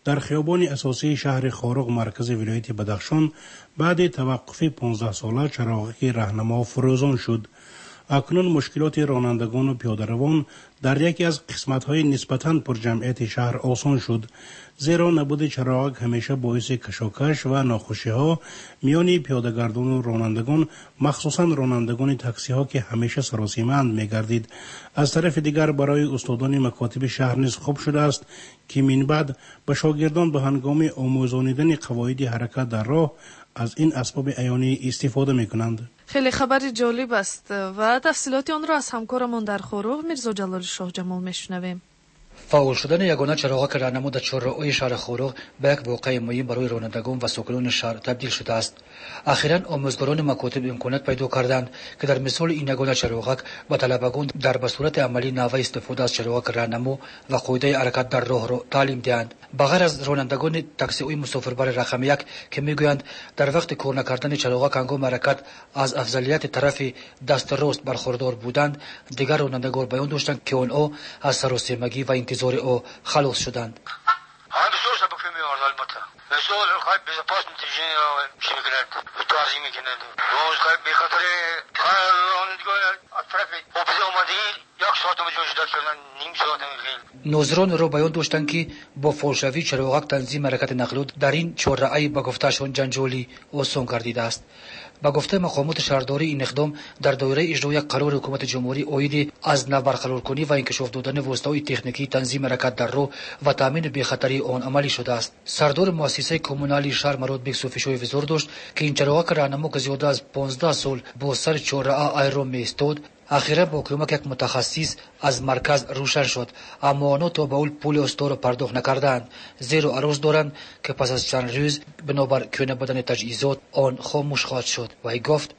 در خیابان اساسی شهر خاروق مرکز ولایت بدخشان بعد توقف 15 ساله چراغک راهنما فروزان شد. اکنون مشکلات رانندگان و پیاده‌روان در یکی از قسمت‌های نسبتاً پر جمعیت شهر آسان شد، زیرا نبود چراغک همیشه باعث کشاکش و ناخوشی‌ها میان پیاده‌گردان و رانندگان، مخصوصاً رانندگان تاکسی‌ها که همیشه سراسیمه‌اند می‌گردید. از طرف دیگر برای استادان مکاتب شهر نیز خوب شده است که من بعد به شاگردان به هنگام آموزانیدن قواعد حرکت در راه از این اسباب عیانی استفاده می‌کنند. خیلی خبر جالب است و تفصیلات آن را از همکارمان در خاروق میرزا جلال شاه جمال میشنویم. فعال شدن یگانه چراغک راهنما در چهارراه‌های شهر خاروق به یک واقعه مهم برای رانندگان و ساکنان شهر تبدیل شده است. اخیراً آموزگاران مکاتب امکانات پیدا کردند که در مثال این یگانه چراغک به طلبگان در به صورت عملی نحوه استفاده از چراغک راهنما و قاعده حرکت در راه را تعلیم دهند. بغیر از رانندگان تاکسی‌های مسافربر رقم 1 که میگویند در وقت کار نکردن چراغک هنگام حرکت از افضلیت طرف دست راست برخوردار بودند، دیگر رانندگان بیان داشتند که آنها از سراسیمگی و انتظار او خلاص شدند. مثال خواهد به پاس نتیجه چی میکنند توضیح میکنند روز خواهد به خاطر طرف حافظه آمده یک ساعت هم جوش داد کردن نیم ساعت هم نوزران را بیان داشتند که با فالشوی چراغک تنظیم حرکت نقلیات در این چهارراهی به گفتهشان جنجالی آسان گردیده است. با گفته مقامات شهرداری این اقدام در دایره اجرای قرار حکومت جمهوری عاید از نو برقرار کنی و انکشاف دادن وسایل تکنیکی تنظیم حرکت در راه و تامین بی‌خطری آن عملی شده است. سردار مؤسسه کمونالی شهر مراد بیگ صوفیشوی وزار داشت که این چراغک راهنما که زیاده از 15 سال با سر چهارراه ایران می‌ایستاد، اخیرا با کمک یک متخصص از مرکز روشن شد، اما آنها تا به اول پول استور پرداخت نکردند، زیرا عرض دارند که پس از چند روز بنابر کهنه بدن تجهیزات آن خاموش خواهد شد. و ای گفت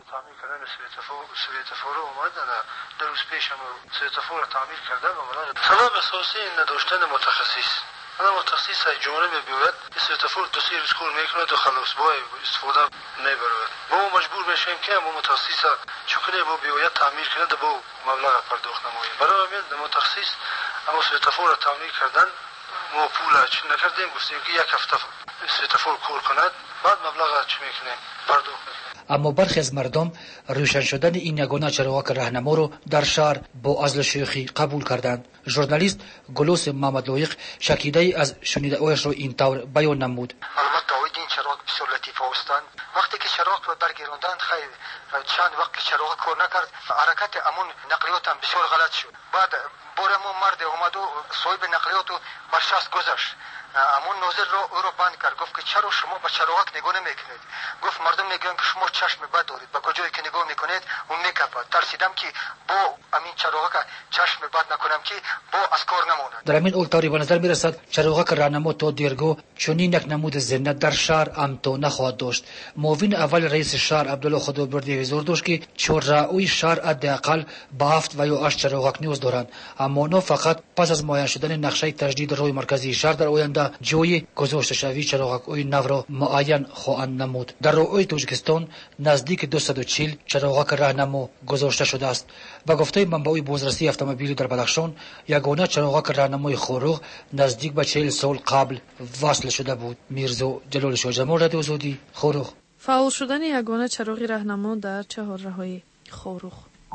در روز پیش هم سویتفور تعمیر کرده و سبب اساسی نداشتن متخصص. انا متخصص جمله میبود سویتفور دو سه روز کار میکنه و خلاص با استفاده نمیبرد. ما مجبور میشیم که ما متخصص چکنه با بیاید تعمیر کنه با مبلغ پرداخت نماییم. برای همین متخصص اما سویتفور تعمیر کردن ما پول چی نکردیم، گفتیم که یک هفته سویتفور کار کند بعد مبلغ چی میکنیم پرداخت. اما برخی از مردم روشن شدن این یگانه چراغک راهنما را در شهر با عزل شیخی قبول کردند. ژورنالیست گلوس محمد لایق شکیده از شنیده‌هایش را این طور بیان نمود. البته این چراغ بسیار لطیف هستند. وقتی که چراغ را برگرداندند خیلی چند وقت که چراغ کار نکرد حرکت امون نقلیات هم بسیار غلط شد. بعد بارمون مرد اومد و صاحب نقلیات رو بر شست گذاشت. امون ناظر را او را بند کرد، گفت که چرا شما به چراغک نگاه نمیکنید؟ گفت مردم میگن که شما چشم بد دارید، به کجایی که نگاه میکنید اون میکپد. ترسیدم که با امین چراغک چشم بد نکنم که با از کار نماند. در همین اولتاری به نظر میرسد چراغک راهنما تا دیرگاه چنین یک نمود زنده در شهر امتو نخواهد داشت. معاون اول رئیس شهر عبدالله خدابردی وزار داشت که چهارراه‌های شهر حداقل به 7 و یا 8 چراغک نیاز دارند، اما آنها فقط پس از معین شدن نقشه تجدید راه مرکزی شهر در آینده جای گذاشته شوی چراغک‌های نو را معین خواهند نمود. در راه‌های تاجیکستان نزدیک 240 چراغک راهنما گذاشته شده است. با گفته منبع بازرسی اتومبیلی در بدخشان، یگانه چراغک راهنمای خاروق نزدیک به 40 سال قبل وصل شده بود. میرزا جلال شاه جمال، رادیو آزادی، خاروق. فعال شدن یگانه چراغ راهنما در چهارراه‌های خاروق.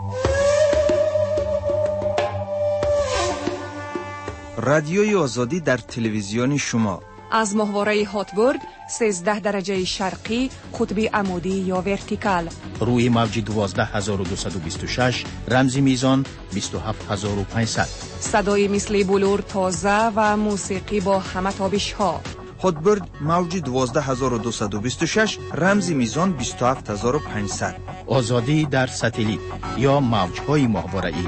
رادیوی آزادی در تلویزیون شما از ماهواره هاتبورد 13 درجه شرقی قطب عمودی یا ورتیکال روی موج 12226 رمزی میزان 27500 صدای مثل بلور تازه و موسیقی با همه تابش ها. هاتبورد موج 12226 رمزی میزان 27500 آزادی در ساتلیت یا موج‌های ماهواره‌ای.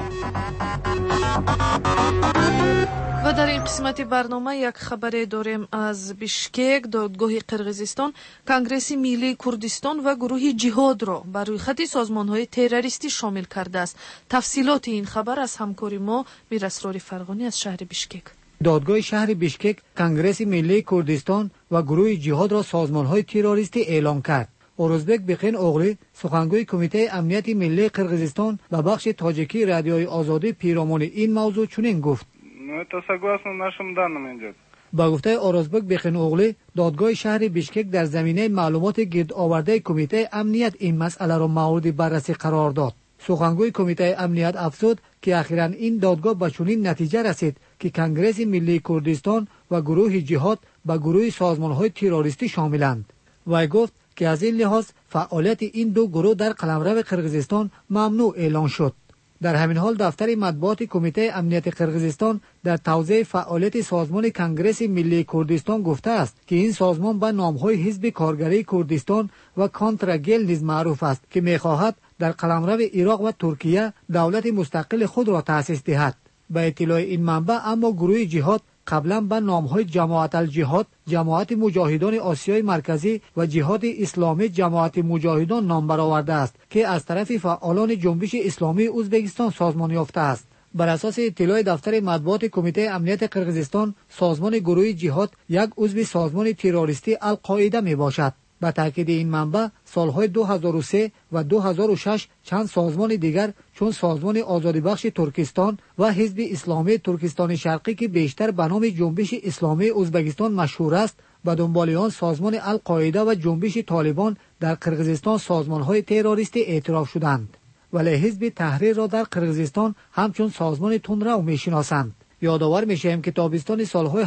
و در این قسمت برنامه یک خبر داریم از بیشکک. دادگاه قرقیزستان کنگرس ملی کردستان و گروه جهاد را بر روی خط سازمان‌های تروریستی شامل کرده است. تفصیلات این خبر از همکار ما میراسرار فرغانی از شهر بیشکک. دادگاه شهر بیشکک کنگرس ملی کردستان و گروه جهاد را سازمان‌های تروریستی اعلام کرد. اورزبک بخین اوغلی سخنگوی کمیته امنیت ملی قرقیزستان و بخش تاجیکی رادیوی آزادی پیرامون این موضوع چنین گفت: با گفته اورزبک بیخین اوغلی، دادگاه شهر بیشکک در زمینه معلومات گرد آورده کمیته امنیت این مسئله را مورد بررسی قرار داد. سخنگوی کمیته امنیت افزود که اخیراً این دادگاه به چنین نتیجه رسید که کنگره ملی کردستان و گروه جهاد به گروه سازمان‌های تروریستی شاملند. وی گفت که از این لحاظ فعالیت این دو گروه در قلمرو قرقیزستان ممنوع اعلان شد. در همین حال دفتر مطبوعات کمیته امنیت قرقیزستان در توضیح فعالیت سازمان کنگره ملی کردستان گفته است که این سازمان به نام‌های حزب کارگری کردستان و کانترگل نیز معروف است که می‌خواهد در قلمرو عراق و ترکیه دولت مستقل خود را تأسیس دهد. به اطلاع این منبع اما گروه جهاد قبلا به نام‌های جماعت الجهاد، جماعت مجاهدان آسیای مرکزی و جهاد اسلامی جماعت مجاهدان نام برآورده است که از طرف فعالان جنبش اسلامی ازبکستان سازمان یافته است. بر اساس اطلاع دفتر مطبوعات کمیته امنیت قرقیزستان، سازمان گروه جهاد یک عضو سازمان تروریستی القاعده می باشد. به تاکید این منبع، سالهای 2003 و 2006 چند سازمان دیگر چون سازمان آزادی بخش ترکستان و حزب اسلامی ترکستان شرقی که بیشتر به نام جنبش اسلامی ازبکستان مشهور است، به دنبال آن سازمان القاعده و جنبش طالبان در قرقیزستان سازمان‌های تروریستی اعتراف شدند. ولی حزب تحریر را در قرقیزستان همچون سازمان تندرو می‌شناسند. یادآور می‌شویم که تابستان سالهای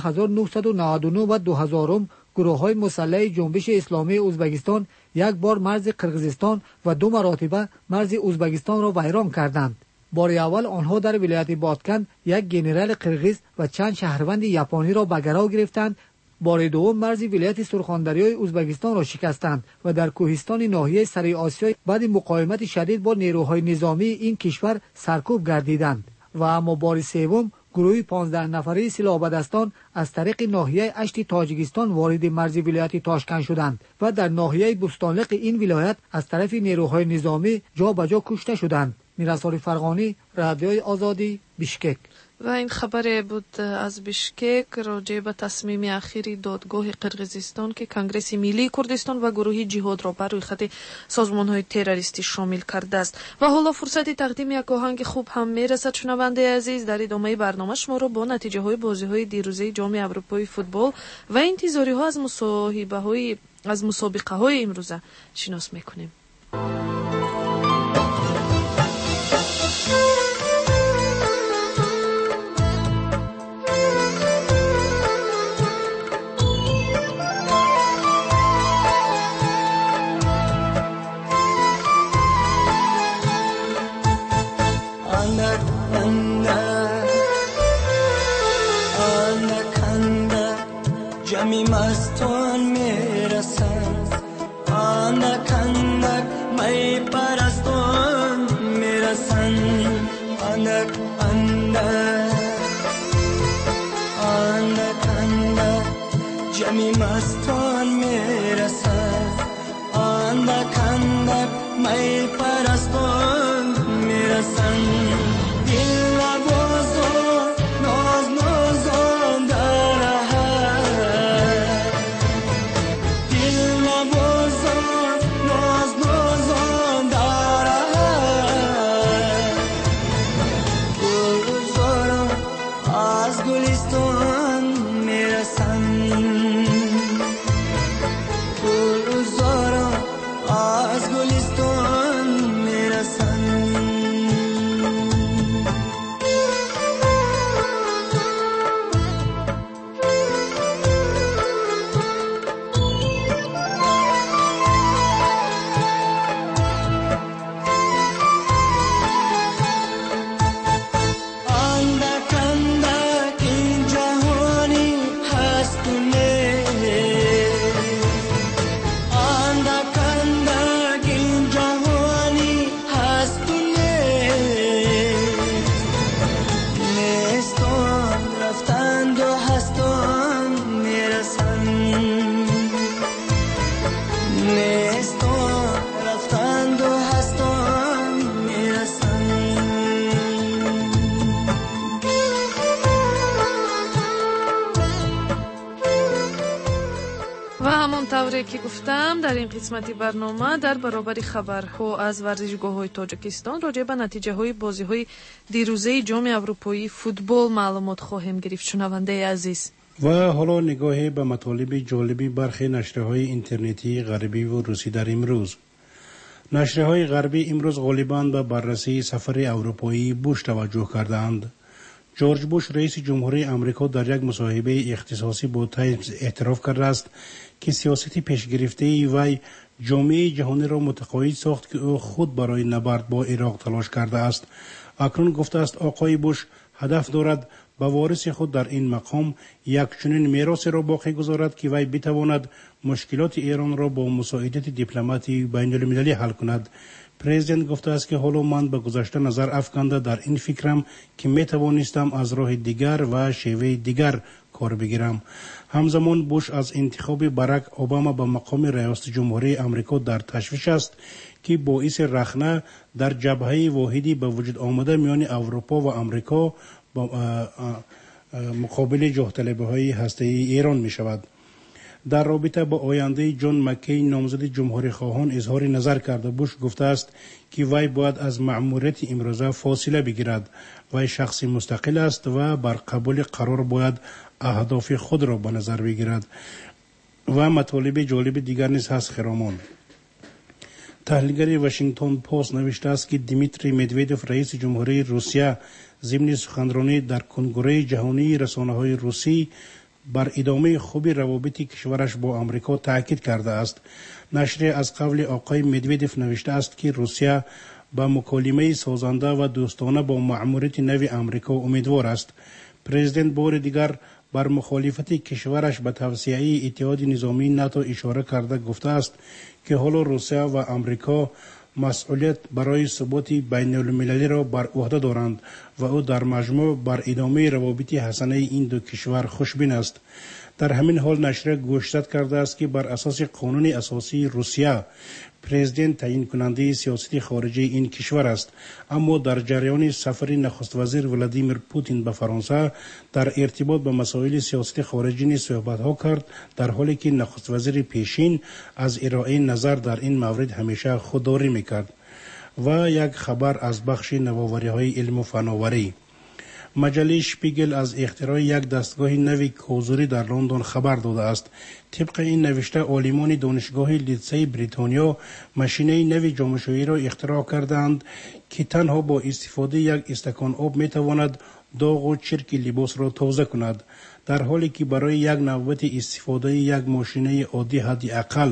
1999 و 2000 گروه‌های مسلح جنبش اسلامی ازبکستان یک بار مرز قرقیزستان و دو مرتبه مرز ازبکستان را ویران کردند. بار اول آنها در ولایت بادکن یک ژنرال قرقیز و چند شهروند ژاپنی را به گرو گرفتند. بار دوم مرز ولایت سرخاندریای ازبکستان را شکستند و در کوهستان ناحیه سری آسیا بعد مقاومت شدید با نیروهای نظامی این کشور سرکوب گردیدند. و اما بار سوم گروه 15 نفره سلاح‌بدستان از طریق ناحیه اشتی تاجیکستان وارد مرز ولایت تاشکند شدند و در ناحیه بوستانلق این ولایت از طرف نیروهای نظامی جا به جا کشته شدند. میرسال فرغانی، رادیوی آزادی، بیشکک. و این خبر بود از بیشکک راجع به تصمیم اخیری دادگاه قرقیزستان که کنگره ملی کردستان و گروه جهاد را بر روی خط سازمان‌های تروریستی شامل کرده است. و حالا فرصت تقدیم یک آهنگ خوب هم میرسد. شنونده عزیز، در ادامه برنامه شما را با نتیجه های بازی‌های دیروزه جام اروپایی فوتبال و انتظاری‌ها از مسابقه‌های امروزه شناس می‌کنیم. جمی مستان میرسند، اندک اندک می پرستان میرسند، اندک اندک اندک اندک جمی مستان میرسند، اندک اندک می پرستان میرسند. دل نوازان ناز نازان در که گفتم در این قسمتی برنامه در برابر خبرها از ورزشگاه‌های تاجیکستان راجع به نتیجه‌های بازی‌های دیروزه جام اروپایی فوتبال معلومات خواهیم گرفت. شنونده عزیز، و حالا نگاه به مطالب جالبی برخی نشریه‌های اینترنتی غربی و روسی در امروز. نشریه‌های غربی امروز غالباً به بررسی سفر اروپایی بوش توجه کردند. جورج بوش رئیس جمهوری آمریکا در یک مصاحبه اختصاصی با تایمز اعتراف کرده است که سیاست پیشگرفته وی جامعه جهانی را متقاعد ساخت که او خود برای نبرد با عراق تلاش کرده است. اکنون گفته است آقای بوش هدف دارد به وارث خود در این مقام یک چنین میراث را باقی گذارد که وی بتواند مشکلات ایران را با مساعدت دیپلماتی بین المللی حل کند. پرزیدنت گفته است که حالا من به گذشته نظر افکنده در این فکرم که می توانستم از راه دیگر و شیوه دیگر کار بگیرم. همزمان بوش از انتخاب باراک اوباما به مقام ریاست جمهوری آمریکا در تشویش است که باعث رخنه در جبهه واحدی به وجود آمده میان اروپا و آمریکا با مقابل جاه طلبی های هسته‌ای ایران می شود. در رابطه با آینده جان مکین نامزد جمهوری خواهان اظهار نظر کرده. بوش گفته است که وی باید از مأموریت امروزه فاصله بگیرد. وی شخصی مستقل است و بر قبول قرار باید اهداف خود را به نظر بگیرد. و مطالب جالب دیگر نیز هست خرامان. تحلیلگر واشنگتن پست نوشته است که دیمیتری مدودوف رئیس جمهوری روسیه ضمن سخنرانی در کنگره جهانی رسانه‌های روسی بر ادامه خوبی روابط کشورش با آمریکا تاکید کرده است. نشریه از قول آقای مدودوف نوشته است که روسیه به مکالمه سازنده و دوستانه با مأموریت نو آمریکا امیدوار است. پرزیدنت بار دیگر بر مخالفت کشورش به توسعه اتحاد نظامی ناتو اشاره کرده گفته است که حالا روسیه و آمریکا مسئولیت برای ثبات بین المللی را بر عهده دارند و او در مجموع بر ادامه روابط حسنه این دو کشور خوشبین است. در همین حال نشریه گوشزد کرده است که بر اساس قانون اساسی روسیه پرزیدنت تعیین کننده سیاست خارجی این کشور است، اما در جریان سفر نخست وزیر ولادیمیر پوتین به فرانسه در ارتباط به مسائل سیاست خارجی نیز صحبت ها کرد، در حالی که نخست وزیر پیشین از ارائه نظر در این مورد همیشه خودداری میکرد. و یک خبر از بخش نوآوری های علم و فناوری. مجله شپیگل از اختراع یک دستگاه نوی کوزوری در لندن خبر داده است. طبق این نوشته عالمان دانشگاه لیدزی بریتانیا ماشین نوی جامه‌شویی را اختراع کردند که تنها با استفاده یک استکان آب میتواند داغ و چرک لباس را تازه کند، در حالی که برای یک نوبت استفاده یک ماشین عادی حداقل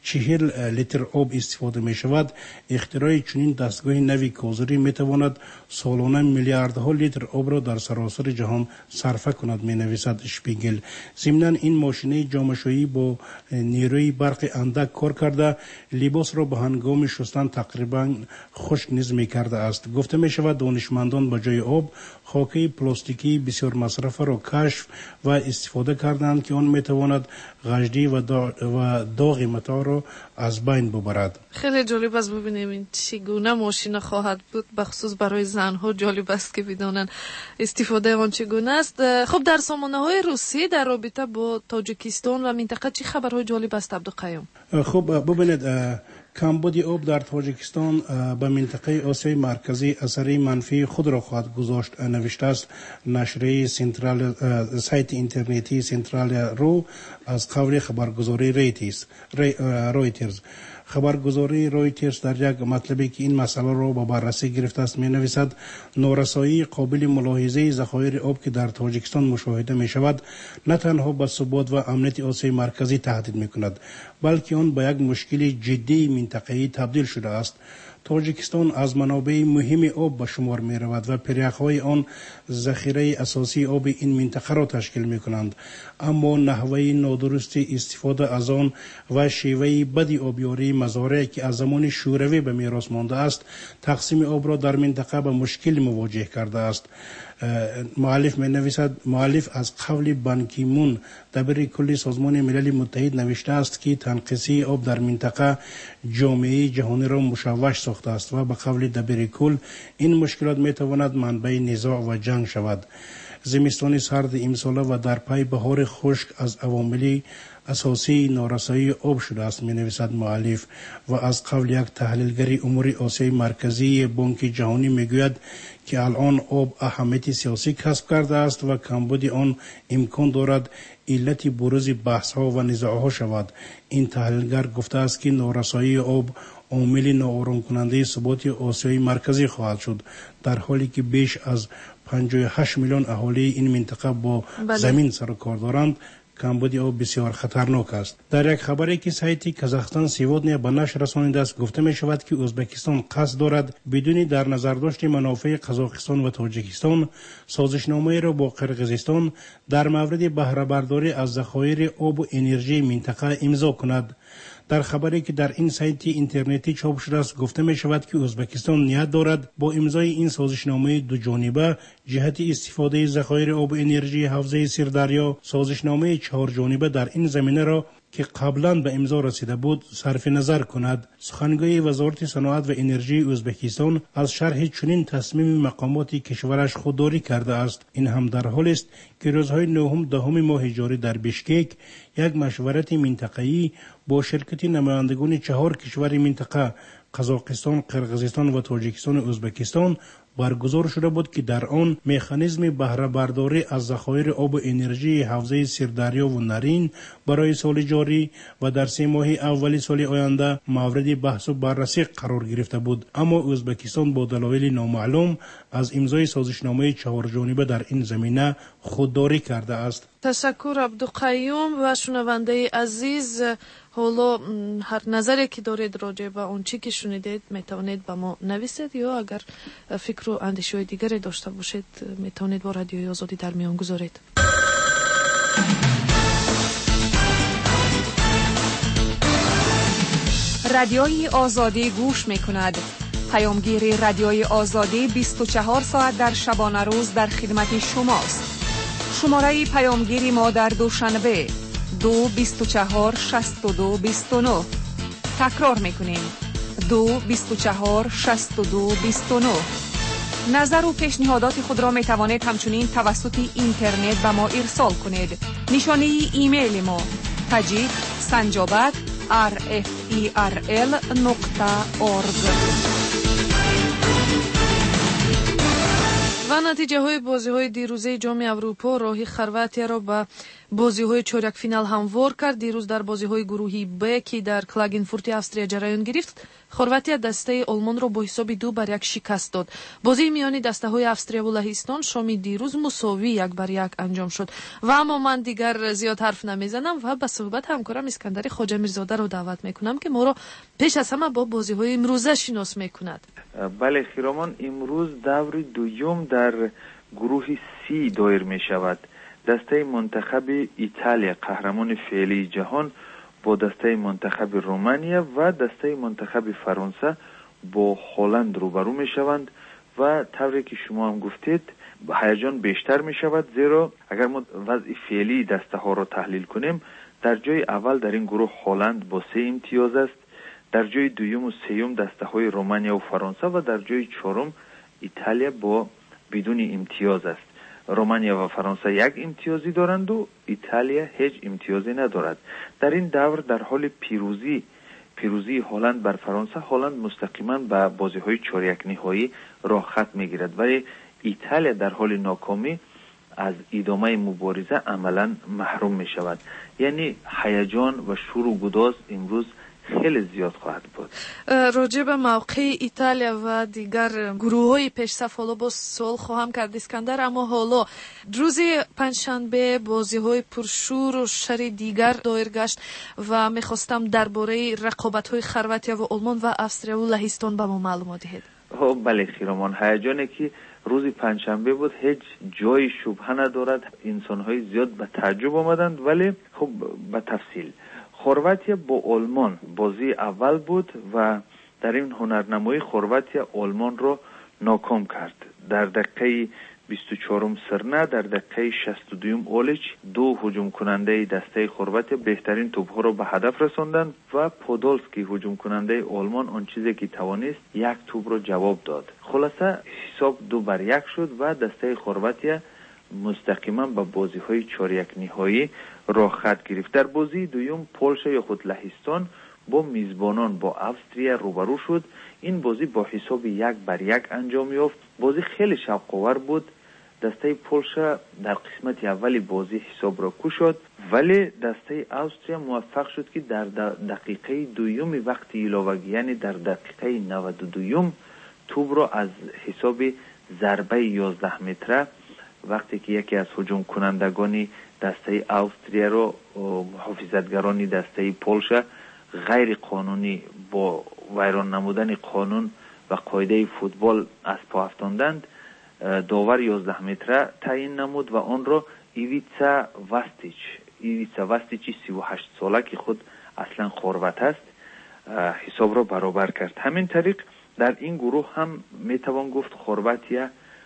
40 لیتر آب استفاده می شود. اختراع چنین دستگاه نوی کوزوری می تواند سالانه میلیاردها لیتر آب را در سراسر جهان صرفه کند، می نویسد شپیگل. ضمناً این ماشین جامه‌شویی با نیروی برق اندک کار کرده لباس را به هنگام شستن تقریبا خشک نیز می کرده است. گفته می شود دانشمندان به جای آب خاکه پلاستیکی بسیار مصرفه را کشف و استفاده کردند که آن می تواند غژدی و داغ متاع را از بین ببرد. خیلی جالب است ببینیم این چگونه ماشین خواهد بود، بخصوص برای زنها جالب است که بدانند استفاده آن چگونه است. خب در سامانه‌های روسی در رابطه با تاجیکستان و منطقه چه خبرهای جالب است عبدالقیوم؟ خب ببینید کمبود آب در تاجیکستان به منطقه آسیای مرکزی اثری منفی خود را خواهد گذاشت، نوشته است نشریه سنترال سایت اینترنتی سنترال رو از قول خبرگزاری رویترز. خبرگزاری رویترز در یک مطلبی که این مسئله را به بررسی گرفته است می نویسد نارسایی قابل ملاحظه ذخایر آب که در تاجیکستان مشاهده می شود نه تنها به ثبات و امنیت آسیای مرکزی تهدید می کند، بلکه آن به یک مشکل جدی منطقه‌ای تبدیل شده است. تاجیکستان از منابع مهم آب به شمار می رود و پریخ‌های آن ذخیره اساسی آب این منطقه را تشکیل می کنند، اما نحوه نادرست استفاده از آن و شیوه بدی آبیاری مزارع که از زمان شوروی به میراث مانده است تقسیم آب را در منطقه به مشکل مواجه کرده است. مؤلف می نویسد مؤلف از قول بان کی مون دبیر کل سازمان ملل متحد نوشته است که تنقیصی آب در منطقه جامعه جهانی را مشوش ساخته است و به قول دبیر کل این مشکلات می تواند منبع نزاع و جنگ شود. زمستان سرد امساله و در پی بهار خشک از عوامل اساسی نارسایی آب شده است، می نویسد مؤلف. و از قول یک تحلیلگر امور آسیای مرکزی بانک جهانی می گوید که الان آب اهمیت سیاسی کسب کرده است و کمبود آن امکان دارد علت بروز بحث ها و نزاع ها شود. این تحلیلگر گفته است که نارسایی آب عامل ناآرام کننده ثبات آسیای مرکزی خواهد شد، در حالی که بیش از 58 میلیون اهالی این منطقه با زمین سر و کار دارند. کمبود آب بسیار خطرناک است. در یک خبری که سایت کازاخستان سیودنیا به نشر رسانیده است گفته می شود که ازبکستان قصد دارد بدون در نظر داشت منافع قزاقستان و تاجیکستان سازشنامه را با قرقیزستان در مورد بهره برداری از ذخایر آب و انرژی منطقه امضا کند. در خبری که در این سایت اینترنتی چاپ شده است گفته می شود که ازبکستان نیت دارد با امضای این سازشنامه دو جانبه جهت استفاده ذخایر آب و انرژی حوزه سیردریا سازشنامه 4 جانبه در این زمینه را که قبلا به امضا رسیده بود صرف نظر کند. سخنگوی وزارت صنعت و انرژی ازبکستان از شرح چنین تصمیم مقامات کشورش خودداری کرده است. این هم در حال است که روزهای 9 دهم ماه جاری در بیشکک یک مشورت منطقه‌ای با شرکت نمایندگان 4 کشور منطقه قزاقستان، قرقیزستان و تاجیکستان و ازبکستان برگزار شده بود که در آن مکانیزم بهره برداری از ذخایر آب و انرژی حوزه سیردریا و نرین برای سال جاری و در 3 ماه اولی سال آینده مورد بحث و بررسی قرار گرفته بود، اما ازبکستان با دلایل نامعلوم از امضای سازشنامه 4 جانبه در این زمینه خودداری کرده است. تشکر عبدالقیوم و شنونده عزیز. حالا هر نظری که دارید راجع به اون چی که شنیدید میتونید به ما نویسید یا اگر فکر و اندیشه دیگری داشته باشید میتونید با رادیوی آزادی در میان گذارید. رادیوی آزادی گوش میکند. پیامگیر رادیوی آزادی 24 ساعت در شبانه روز در خدمت شماست. شماره پیامگیری ما در دوشنبه 2 24 62 29. تکرار میکنیم 2 24 62 29. نظر و پیشنهادات خود را می توانید همچنین توسط اینترنت به ما ارسال کنید. نشانه ایمیل ما tajid@rferl.org. و نتیجه های بازی های دیروزه جام اروپا راهی خرواتیا را به بازی های چهارک فینال هموار کرد. دیروز در بازی های گروهی ب که در کلاگنفورت استریا جریان گرفت، خرواتیا دسته آلمان را با حساب 2-1 شکست داد. بازی میان دسته های استریا و لهستان شام دیروز مساوی 1-1 انجام شد. و اما من دیگر زیاد حرف نمیزنم و به صحبت همکارم اسکندر خواجه میرزاده رو دعوت میکنم که ما را پیش از همه با بازی های امروزه شناس میکند. بله خیرامان، امروز دور دوم در گروه سی دایر می شود. دسته منتخب ایتالیا قهرمان فعلی جهان با دسته منتخب رومانیا و دسته منتخب فرانسه با هلند روبرو می شوند و طوری که شما هم گفتید هیجان بیشتر می شود، زیرا اگر ما وضع فعلی دسته ها را تحلیل کنیم در جای اول در این گروه هلند با 3 امتیاز است، در جای دوم و سوم دسته های رومانیا و فرانسه و در جای چهارم ایتالیا با بدون امتیاز است. رومانیا و فرانسه 1 امتیازی دارند و ایتالیا هیچ امتیازی ندارد. در این دور در حال پیروزی هلند بر فرانسه، هلند مستقیما به بازی های چهارک نهایی راه خط میگیرد، ولی ایتالیا در حال ناکامی از ادامه مبارزه عملا محروم می شود. یعنی هیجان و شور و گداز امروز خیلی زیاد خواهد بود. راجع به موقع ایتالیا و دیگر گروه‌های پیش صف حالا با سوال خواهم کرد اسکندر، اما حالا روز پنجشنبه بازی‌های پرشور و شر دیگر دایر گشت و می‌خواستم درباره رقابت‌های خرواتیا و آلمان و استریا و لهستان به ما معلومات دهید. بله خیرامان، هیجانی که روز پنجشنبه بود هیچ جای شبهه ندارد. انسان‌های زیاد به تعجب آمدند، ولی خب به تفصیل. خرواتیا با آلمان بازی اول بود و در این هنرنمایی خرواتیا آلمان را ناکام کرد. در دقیقه 24 سرنا، در دقیقه 62 اولیچ 2 هجوم کننده دسته خرواتیا بهترین توپ‌ها را به هدف رساندند و پودولسکی هجوم کننده آلمان آن چیزی که توانست 1 توپ را جواب داد. خلاصه حساب 2-1 شد و دسته خرواتیا مستقیما به بازی‌های چهارک نهایی راه خط گرفت. در بازی دوم پولشا یا خود لهستان با میزبانان با استرالیا روبرو شد. این بازی با حساب 1-1 انجام یافت. بازی خیلی شوق‌آور بود. دسته پولشا در قسمت اولی بازی حساب را کشید، ولی دسته استرالیا موفق شد که در دقیقه دوم وقت ایلاوگی، یعنی در دقیقه 92 توپ را از حساب ضربه 11 متره وقتی که یکی از هجوم کنندگان دسته استرالیا را محافظتگران دسته پولشا غیر قانونی با ویران نمودن قانون و قاعده فوتبال از پا افتاندند، داور 11 متره تعیین نمود و آن را ایویتسا واستیچ 38 ساله که خود اصلا خوربت است حساب را برابر کرد. همین طریق در این گروه هم میتوان گفت خورباتیا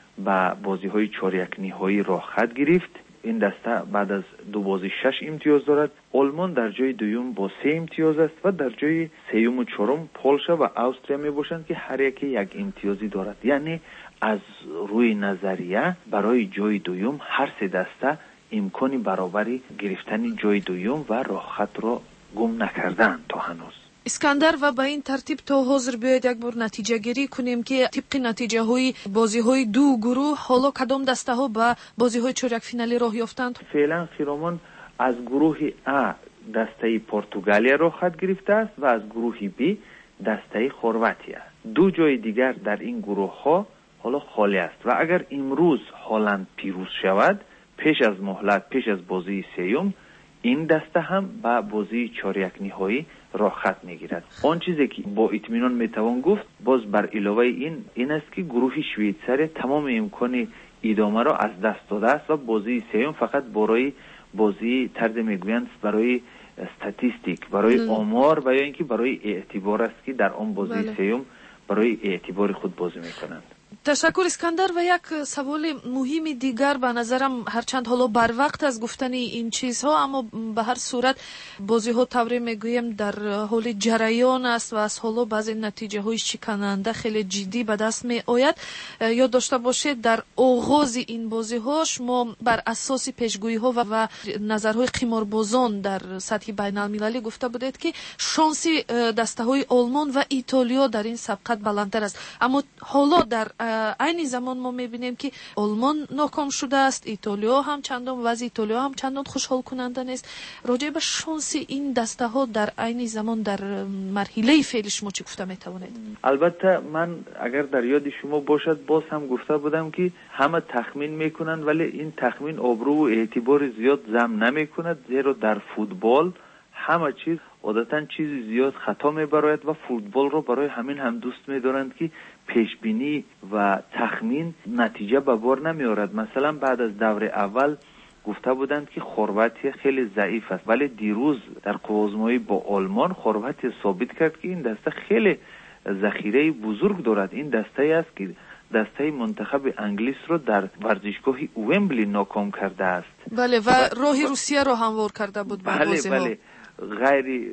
با بازی های 4-1 نهایی راه خط گرفت. این دسته بعد از 2 بازی 6 امتیاز دارد. آلمان در جای دوم با 3 امتیاز است و در جای سوم و چهارم پولشا و استرالیا می باشند که هر یکی 1 امتیازی دارد. یعنی از روی نظریه برای جای دوم هر 3 دسته امکانی برابری گرفتن جای دوم و راه خط را گم نکردند تا هنوز. اسکندر، و به این ترتیب تا حاضر بیاید یک بار نتیجه گیری کنیم که طبق نتیجه های بازی های 2 گروه حالا کدام دسته ها به بازی های چهارک فینالی راه یافتند؟ فعلا خیرامان از گروه A دسته پرتغالیا راه خط گرفته است و از گروه B دسته خرواتیا. 2 جای دیگر در این گروه ها حالا خالی است و اگر امروز هلند پیروز شود پیش از مهلت، پیش از بازی سوم، این دسته هم با بازی 4-1 نهایی راه خط میگیرد. آن چیزی که با اطمینان میتوان گفت باز بر علاوه این است که گروه شویتزر تمام امکان ادامه را از دست داده است و بازی سوم فقط برای بازی طرز میگویند برای استاتیستیک، برای آمار و یا اینکه برای اعتبار است که در آن بازی سوم برای اعتبار خود بازی میکنند. تشکر اسکندر. و یک سوال مهم دیگر به نظرم هرچند حالا بر وقت از گفتن این چیزها، اما به هر صورت بازی ها طوری میگویم در حال جریان است و از حالا بعضی نتیجه های شکننده خیلی جدی به دست می آید. یاد داشته باشید در آغاز این بازی ها شما بر اساس پیشگویی ها و نظرهای قماربازان در سطح بین المللی گفته بودید که شانس دسته های آلمان و ایتالیا در این سبقت بلندتر است، اما حالا در عین زمان ما میبینیم که آلمان ناکام شده است، ایتالیا هم چندان وضع ایتالیا هم چندان خوشحال کننده نیست. راجع به شانس این دسته ها در عین زمان در مرحله فعلی شما چی گفته میتوانید؟ البته من اگر در یاد شما باشد باز هم گفته بودم که همه تخمین میکنند ولی این تخمین آبرو و اعتبار زیاد جمع نمیکند، زیرا در فوتبال همه چیز عادتا چیزی زیاد خطا میبراید و فوتبال رو برای همین هم دوست میدارند که پیشبینی و تخمین نتیجه به بار نمیارد. مثلا بعد از دور اول گفته بودند که خرواتیا خیلی ضعیف است، ولی دیروز در قوازمایی با آلمان خرواتیا ثابت کرد که این دسته خیلی ذخیره بزرگ دارد. این دسته است که دسته منتخب انگلیس رو در ورزشگاه ومبلی ناکام کرده است. بله، و راه روسیه رو هموار کرده بود به بازی ها. بله، غیر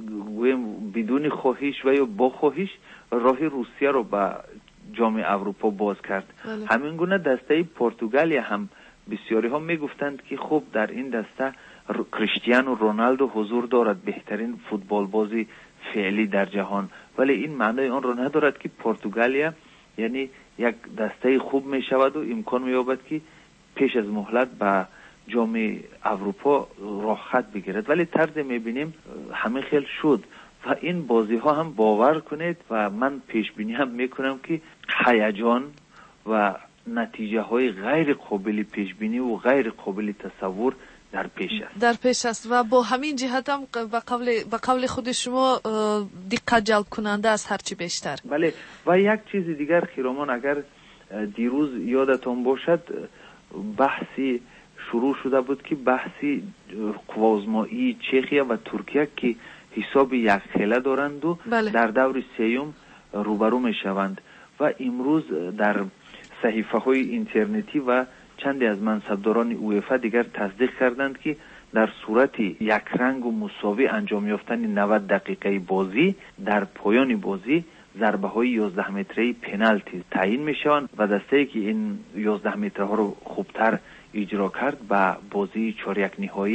بدون خواهش و یا با خواهش راه روسیه رو به جام اروپا باز کرد. همین گونه دسته پرتغالیا هم بسیاری ها میگفتند که خب در این دسته کریستیانو رونالدو حضور دارد، بهترین فوتبال بازی فعلی در جهان، ولی این معنی آن را ندارد که پرتغالیا یعنی یک دسته خوب می شود و امکان می یابد که پیش از مهلت به جام اروپا راه خط بگیرد. ولی طرز میبینیم همه خیل شد و این بازی ها هم باور کنید و من پیش بینی هم میکنم که هیجان و نتیجه های غیر قابل پیش بینی و غیر قابل تصور در پیش است و با همین جهت هم به قول خود شما دقت جلب کننده است هرچی بیشتر. بله، و یک چیز دیگر خیرامان، اگر دیروز یادتون باشد بحثی شروع شده بود که بحثی قوازمایی چخیا و ترکیه که حساب 1-0 دارند و در دور سوم روبرو می شوند و امروز در صحیفه های اینترنتی و چندی از منصبداران اویفا دیگر تصدیق کردند که در صورت یک رنگ و مساوی انجام یافتن 90 دقیقه بازی در پایان بازی ضربه های 11 متره پنالتی تعیین می شوند و دسته‌ای که این 11 متره ها رو خوبتر اجرا کرد با بازی 4-1 نهایی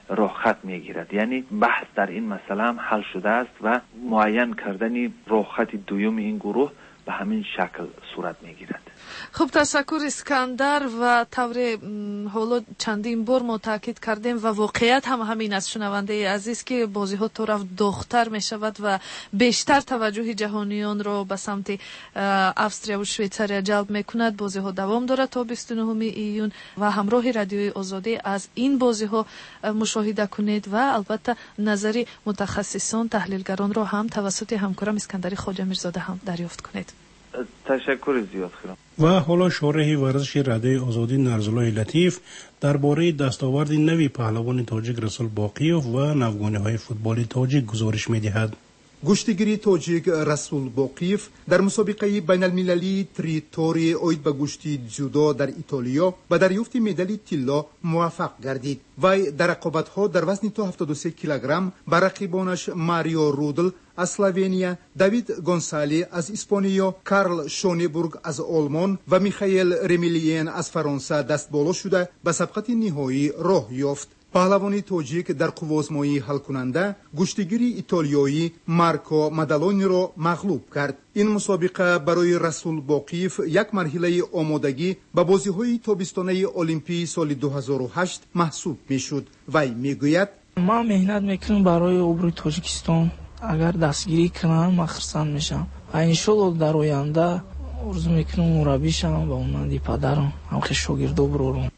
رخصت میگیرد. یعنی بحث در این مسئله هم حل شده است و معین کردن رخصت دوم این گروه به همین شکل صورت میگیرد. خب تشکر اسکندر و طور حالا چندین بار ما تاکید کردیم و واقعیت هم همین است شنونده عزیز که بازی ها طرف دختر می شود و بیشتر توجه جهانیان را به سمت استرالیا و شویتریا جلب می کند. بازی ها دوام دارد تا 29 ایون و همراه رادیوی آزادی از این بازی ها مشاهده کنید و البته نظر متخصصان تحلیلگران را هم توسط همکارم اسکندری خواجه میرزاده هم دریافت کنید. تشکر زیاد خیرم. و حالا شارح ورزش رادیوی آزادی نرزالله لطیف درباره دستاورد نوی پهلوان تاجیک رسول باقیوف و نوگانه‌های فوتبال تاجیک گزارش می‌دهد. گشتگیری تاجیک رسول باقیف در مسابقه بین المللی تریتوری اوید به گشتی جودو در ایتالیا به دریافت مدال طلا موفق گردید. وی در رقابت‌ها در وزن تا 73 کیلوگرم بر رقیبانش ماریو رودل از اسلوونیا، دیوید گونسالی از اسپانیا، کارل شونبورگ از آلمان و میخائیل رمیلیان از فرانسه دست بالا شده به سبقت نهایی راه یافت. پهلوانی تاجیک در قوازمایی حل کننده گشتگیری ایتالیایی مارکو مدالونی را مغلوب کرد. این مسابقه برای رسول باقیف یک مرحله آمادگی به بازی‌های تابستانه المپی سال 2008 محسوب میشد. وی میگوید ما مهنت میکنم برای عبور تاجیکستان. اگر دستگیری کنم من خرسند میشم و انشالله در آینده آرزو میکنم مربی شم و اونمندی پدرم هم که شاگردو برورم.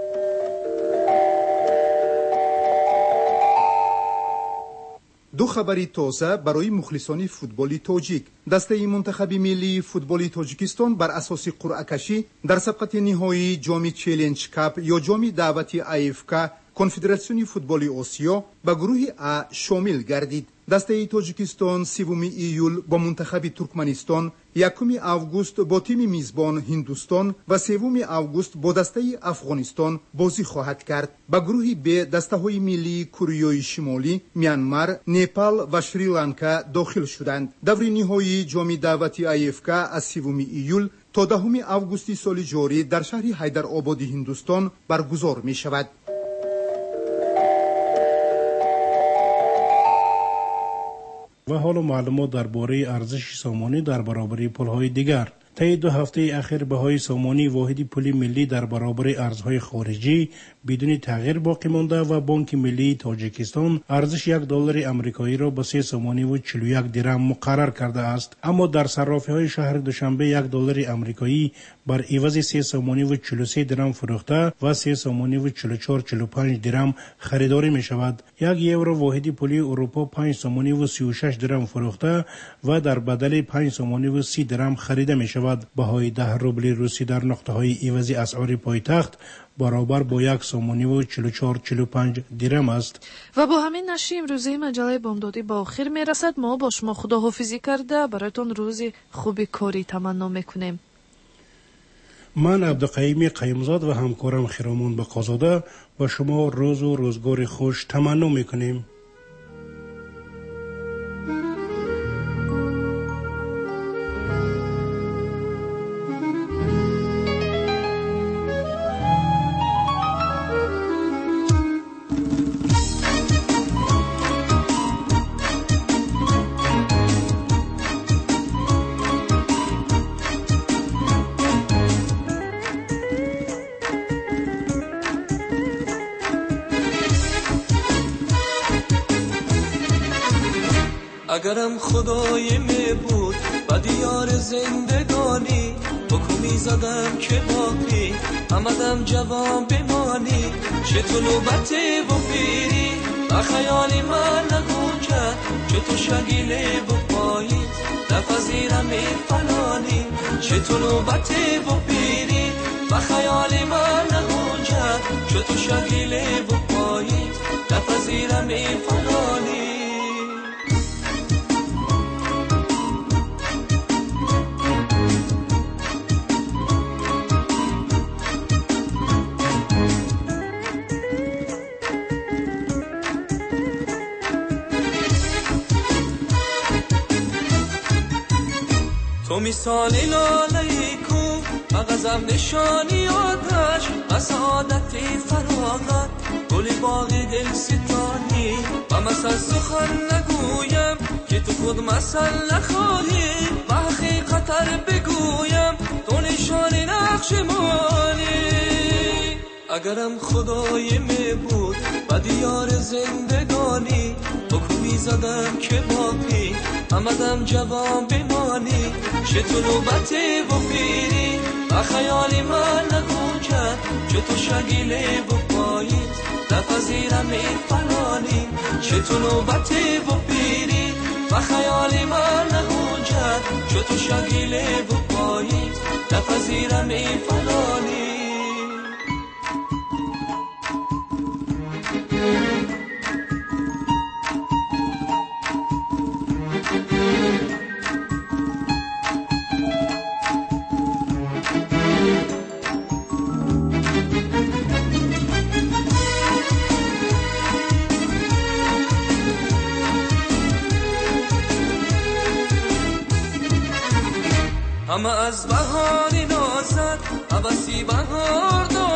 دو خبری تازه برای مخلصان فوتبال تاجیک. دسته منتخب ملی فوتبال تاجیکستان بر اساس قرعه کشی در سبقت نهایی جام چالنج کاپ یا جام دعوتی AFK کنفدراسیون فوتبال آسیا به گروه A شامل گردید. دسته تاجیکستان 3 ایول با منتخب ترکمنستان، 1 آگوست با تیم میزبان هندوستان و 3 آگوست با دسته افغانستان بازی خواهد کرد. با گروه B دسته های ملی کره شمالی، میانمار، نپال و شریلانکا داخل شدند. دور نهایی جام دعوتی AFK از 3 ایول تا 10 آگوست سال جاری در شهر حیدرآباد هندوستان برگزار می شود. و حالا معلومات درباره ارزش سامانی در برابر پول‌های دیگر. طی 2 هفته اخیر بهای سامانی واحد پول ملی در برابر ارزهای خارجی بدون تغییر باقی مانده و بانک ملی تاجیکستان ارزش $1 آمریکایی را به 3 سامانی و 41 درم مقرر کرده است. اما در صرافی‌های شهر دوشنبه $1 آمریکایی بر عوض 3 سامانی و 43 درم فروخته و 3 سامانی و 44-45 درم خریداری می شود. 1 یورو واحد پولی اروپا 5 سامانی و 36 درم فروخته و در بدل 5 سامانی و 30 درم خریده می شود. بهای 10 روبل روسی در نقطه‌های عوضی اسعار پایتخت برابر با 1 سامانی و 44-45 درم است. و با همین نشر امروزی مجله بامدادی با آخر می رسد. ما با شما خداحافظی کرده برایتون روزی خوبی کاری تمنا میکنیم. من عبدالقیوم قیمزاد و همکارم خیرامان بقازاده و شما روز و روزگار خوش تمنا میکنیم. اگرم خدای می بود و دیار زندگانی حکمی زدم که باقی آمدم جوان بمانی چه تو نوبته و پیری و خیالی من نگو کرد چه تو شگیله و پاییز نپذیرم فلانی چه تو نوبته و پیری و خیالی من نگو کرد چه تو شگیله و پاییز نپذیرم فلانی تو مثالی لاله کو مغزم نشانی آتش و سعادتی فراغت گلی باغ دل ستانی و مثل سخن نگویم که تو خود مثل نخواهی و حقیقتر بگویم تو نشان نقش مانی اگرم خدای می بود و دیار زندگانی تو کوی زدم که باقی آمدم جوان بمانی چه تو نوبت و پیری و خیالی من نگو کرد چه تو شگیله و پاییت نپذیرم این فلانی چه تو نوبت و پیری و خیالی من نگو کرد چه تو شگیله و پاییت نپذیرم این فلانی همه از بهاری نازد عباسی بهار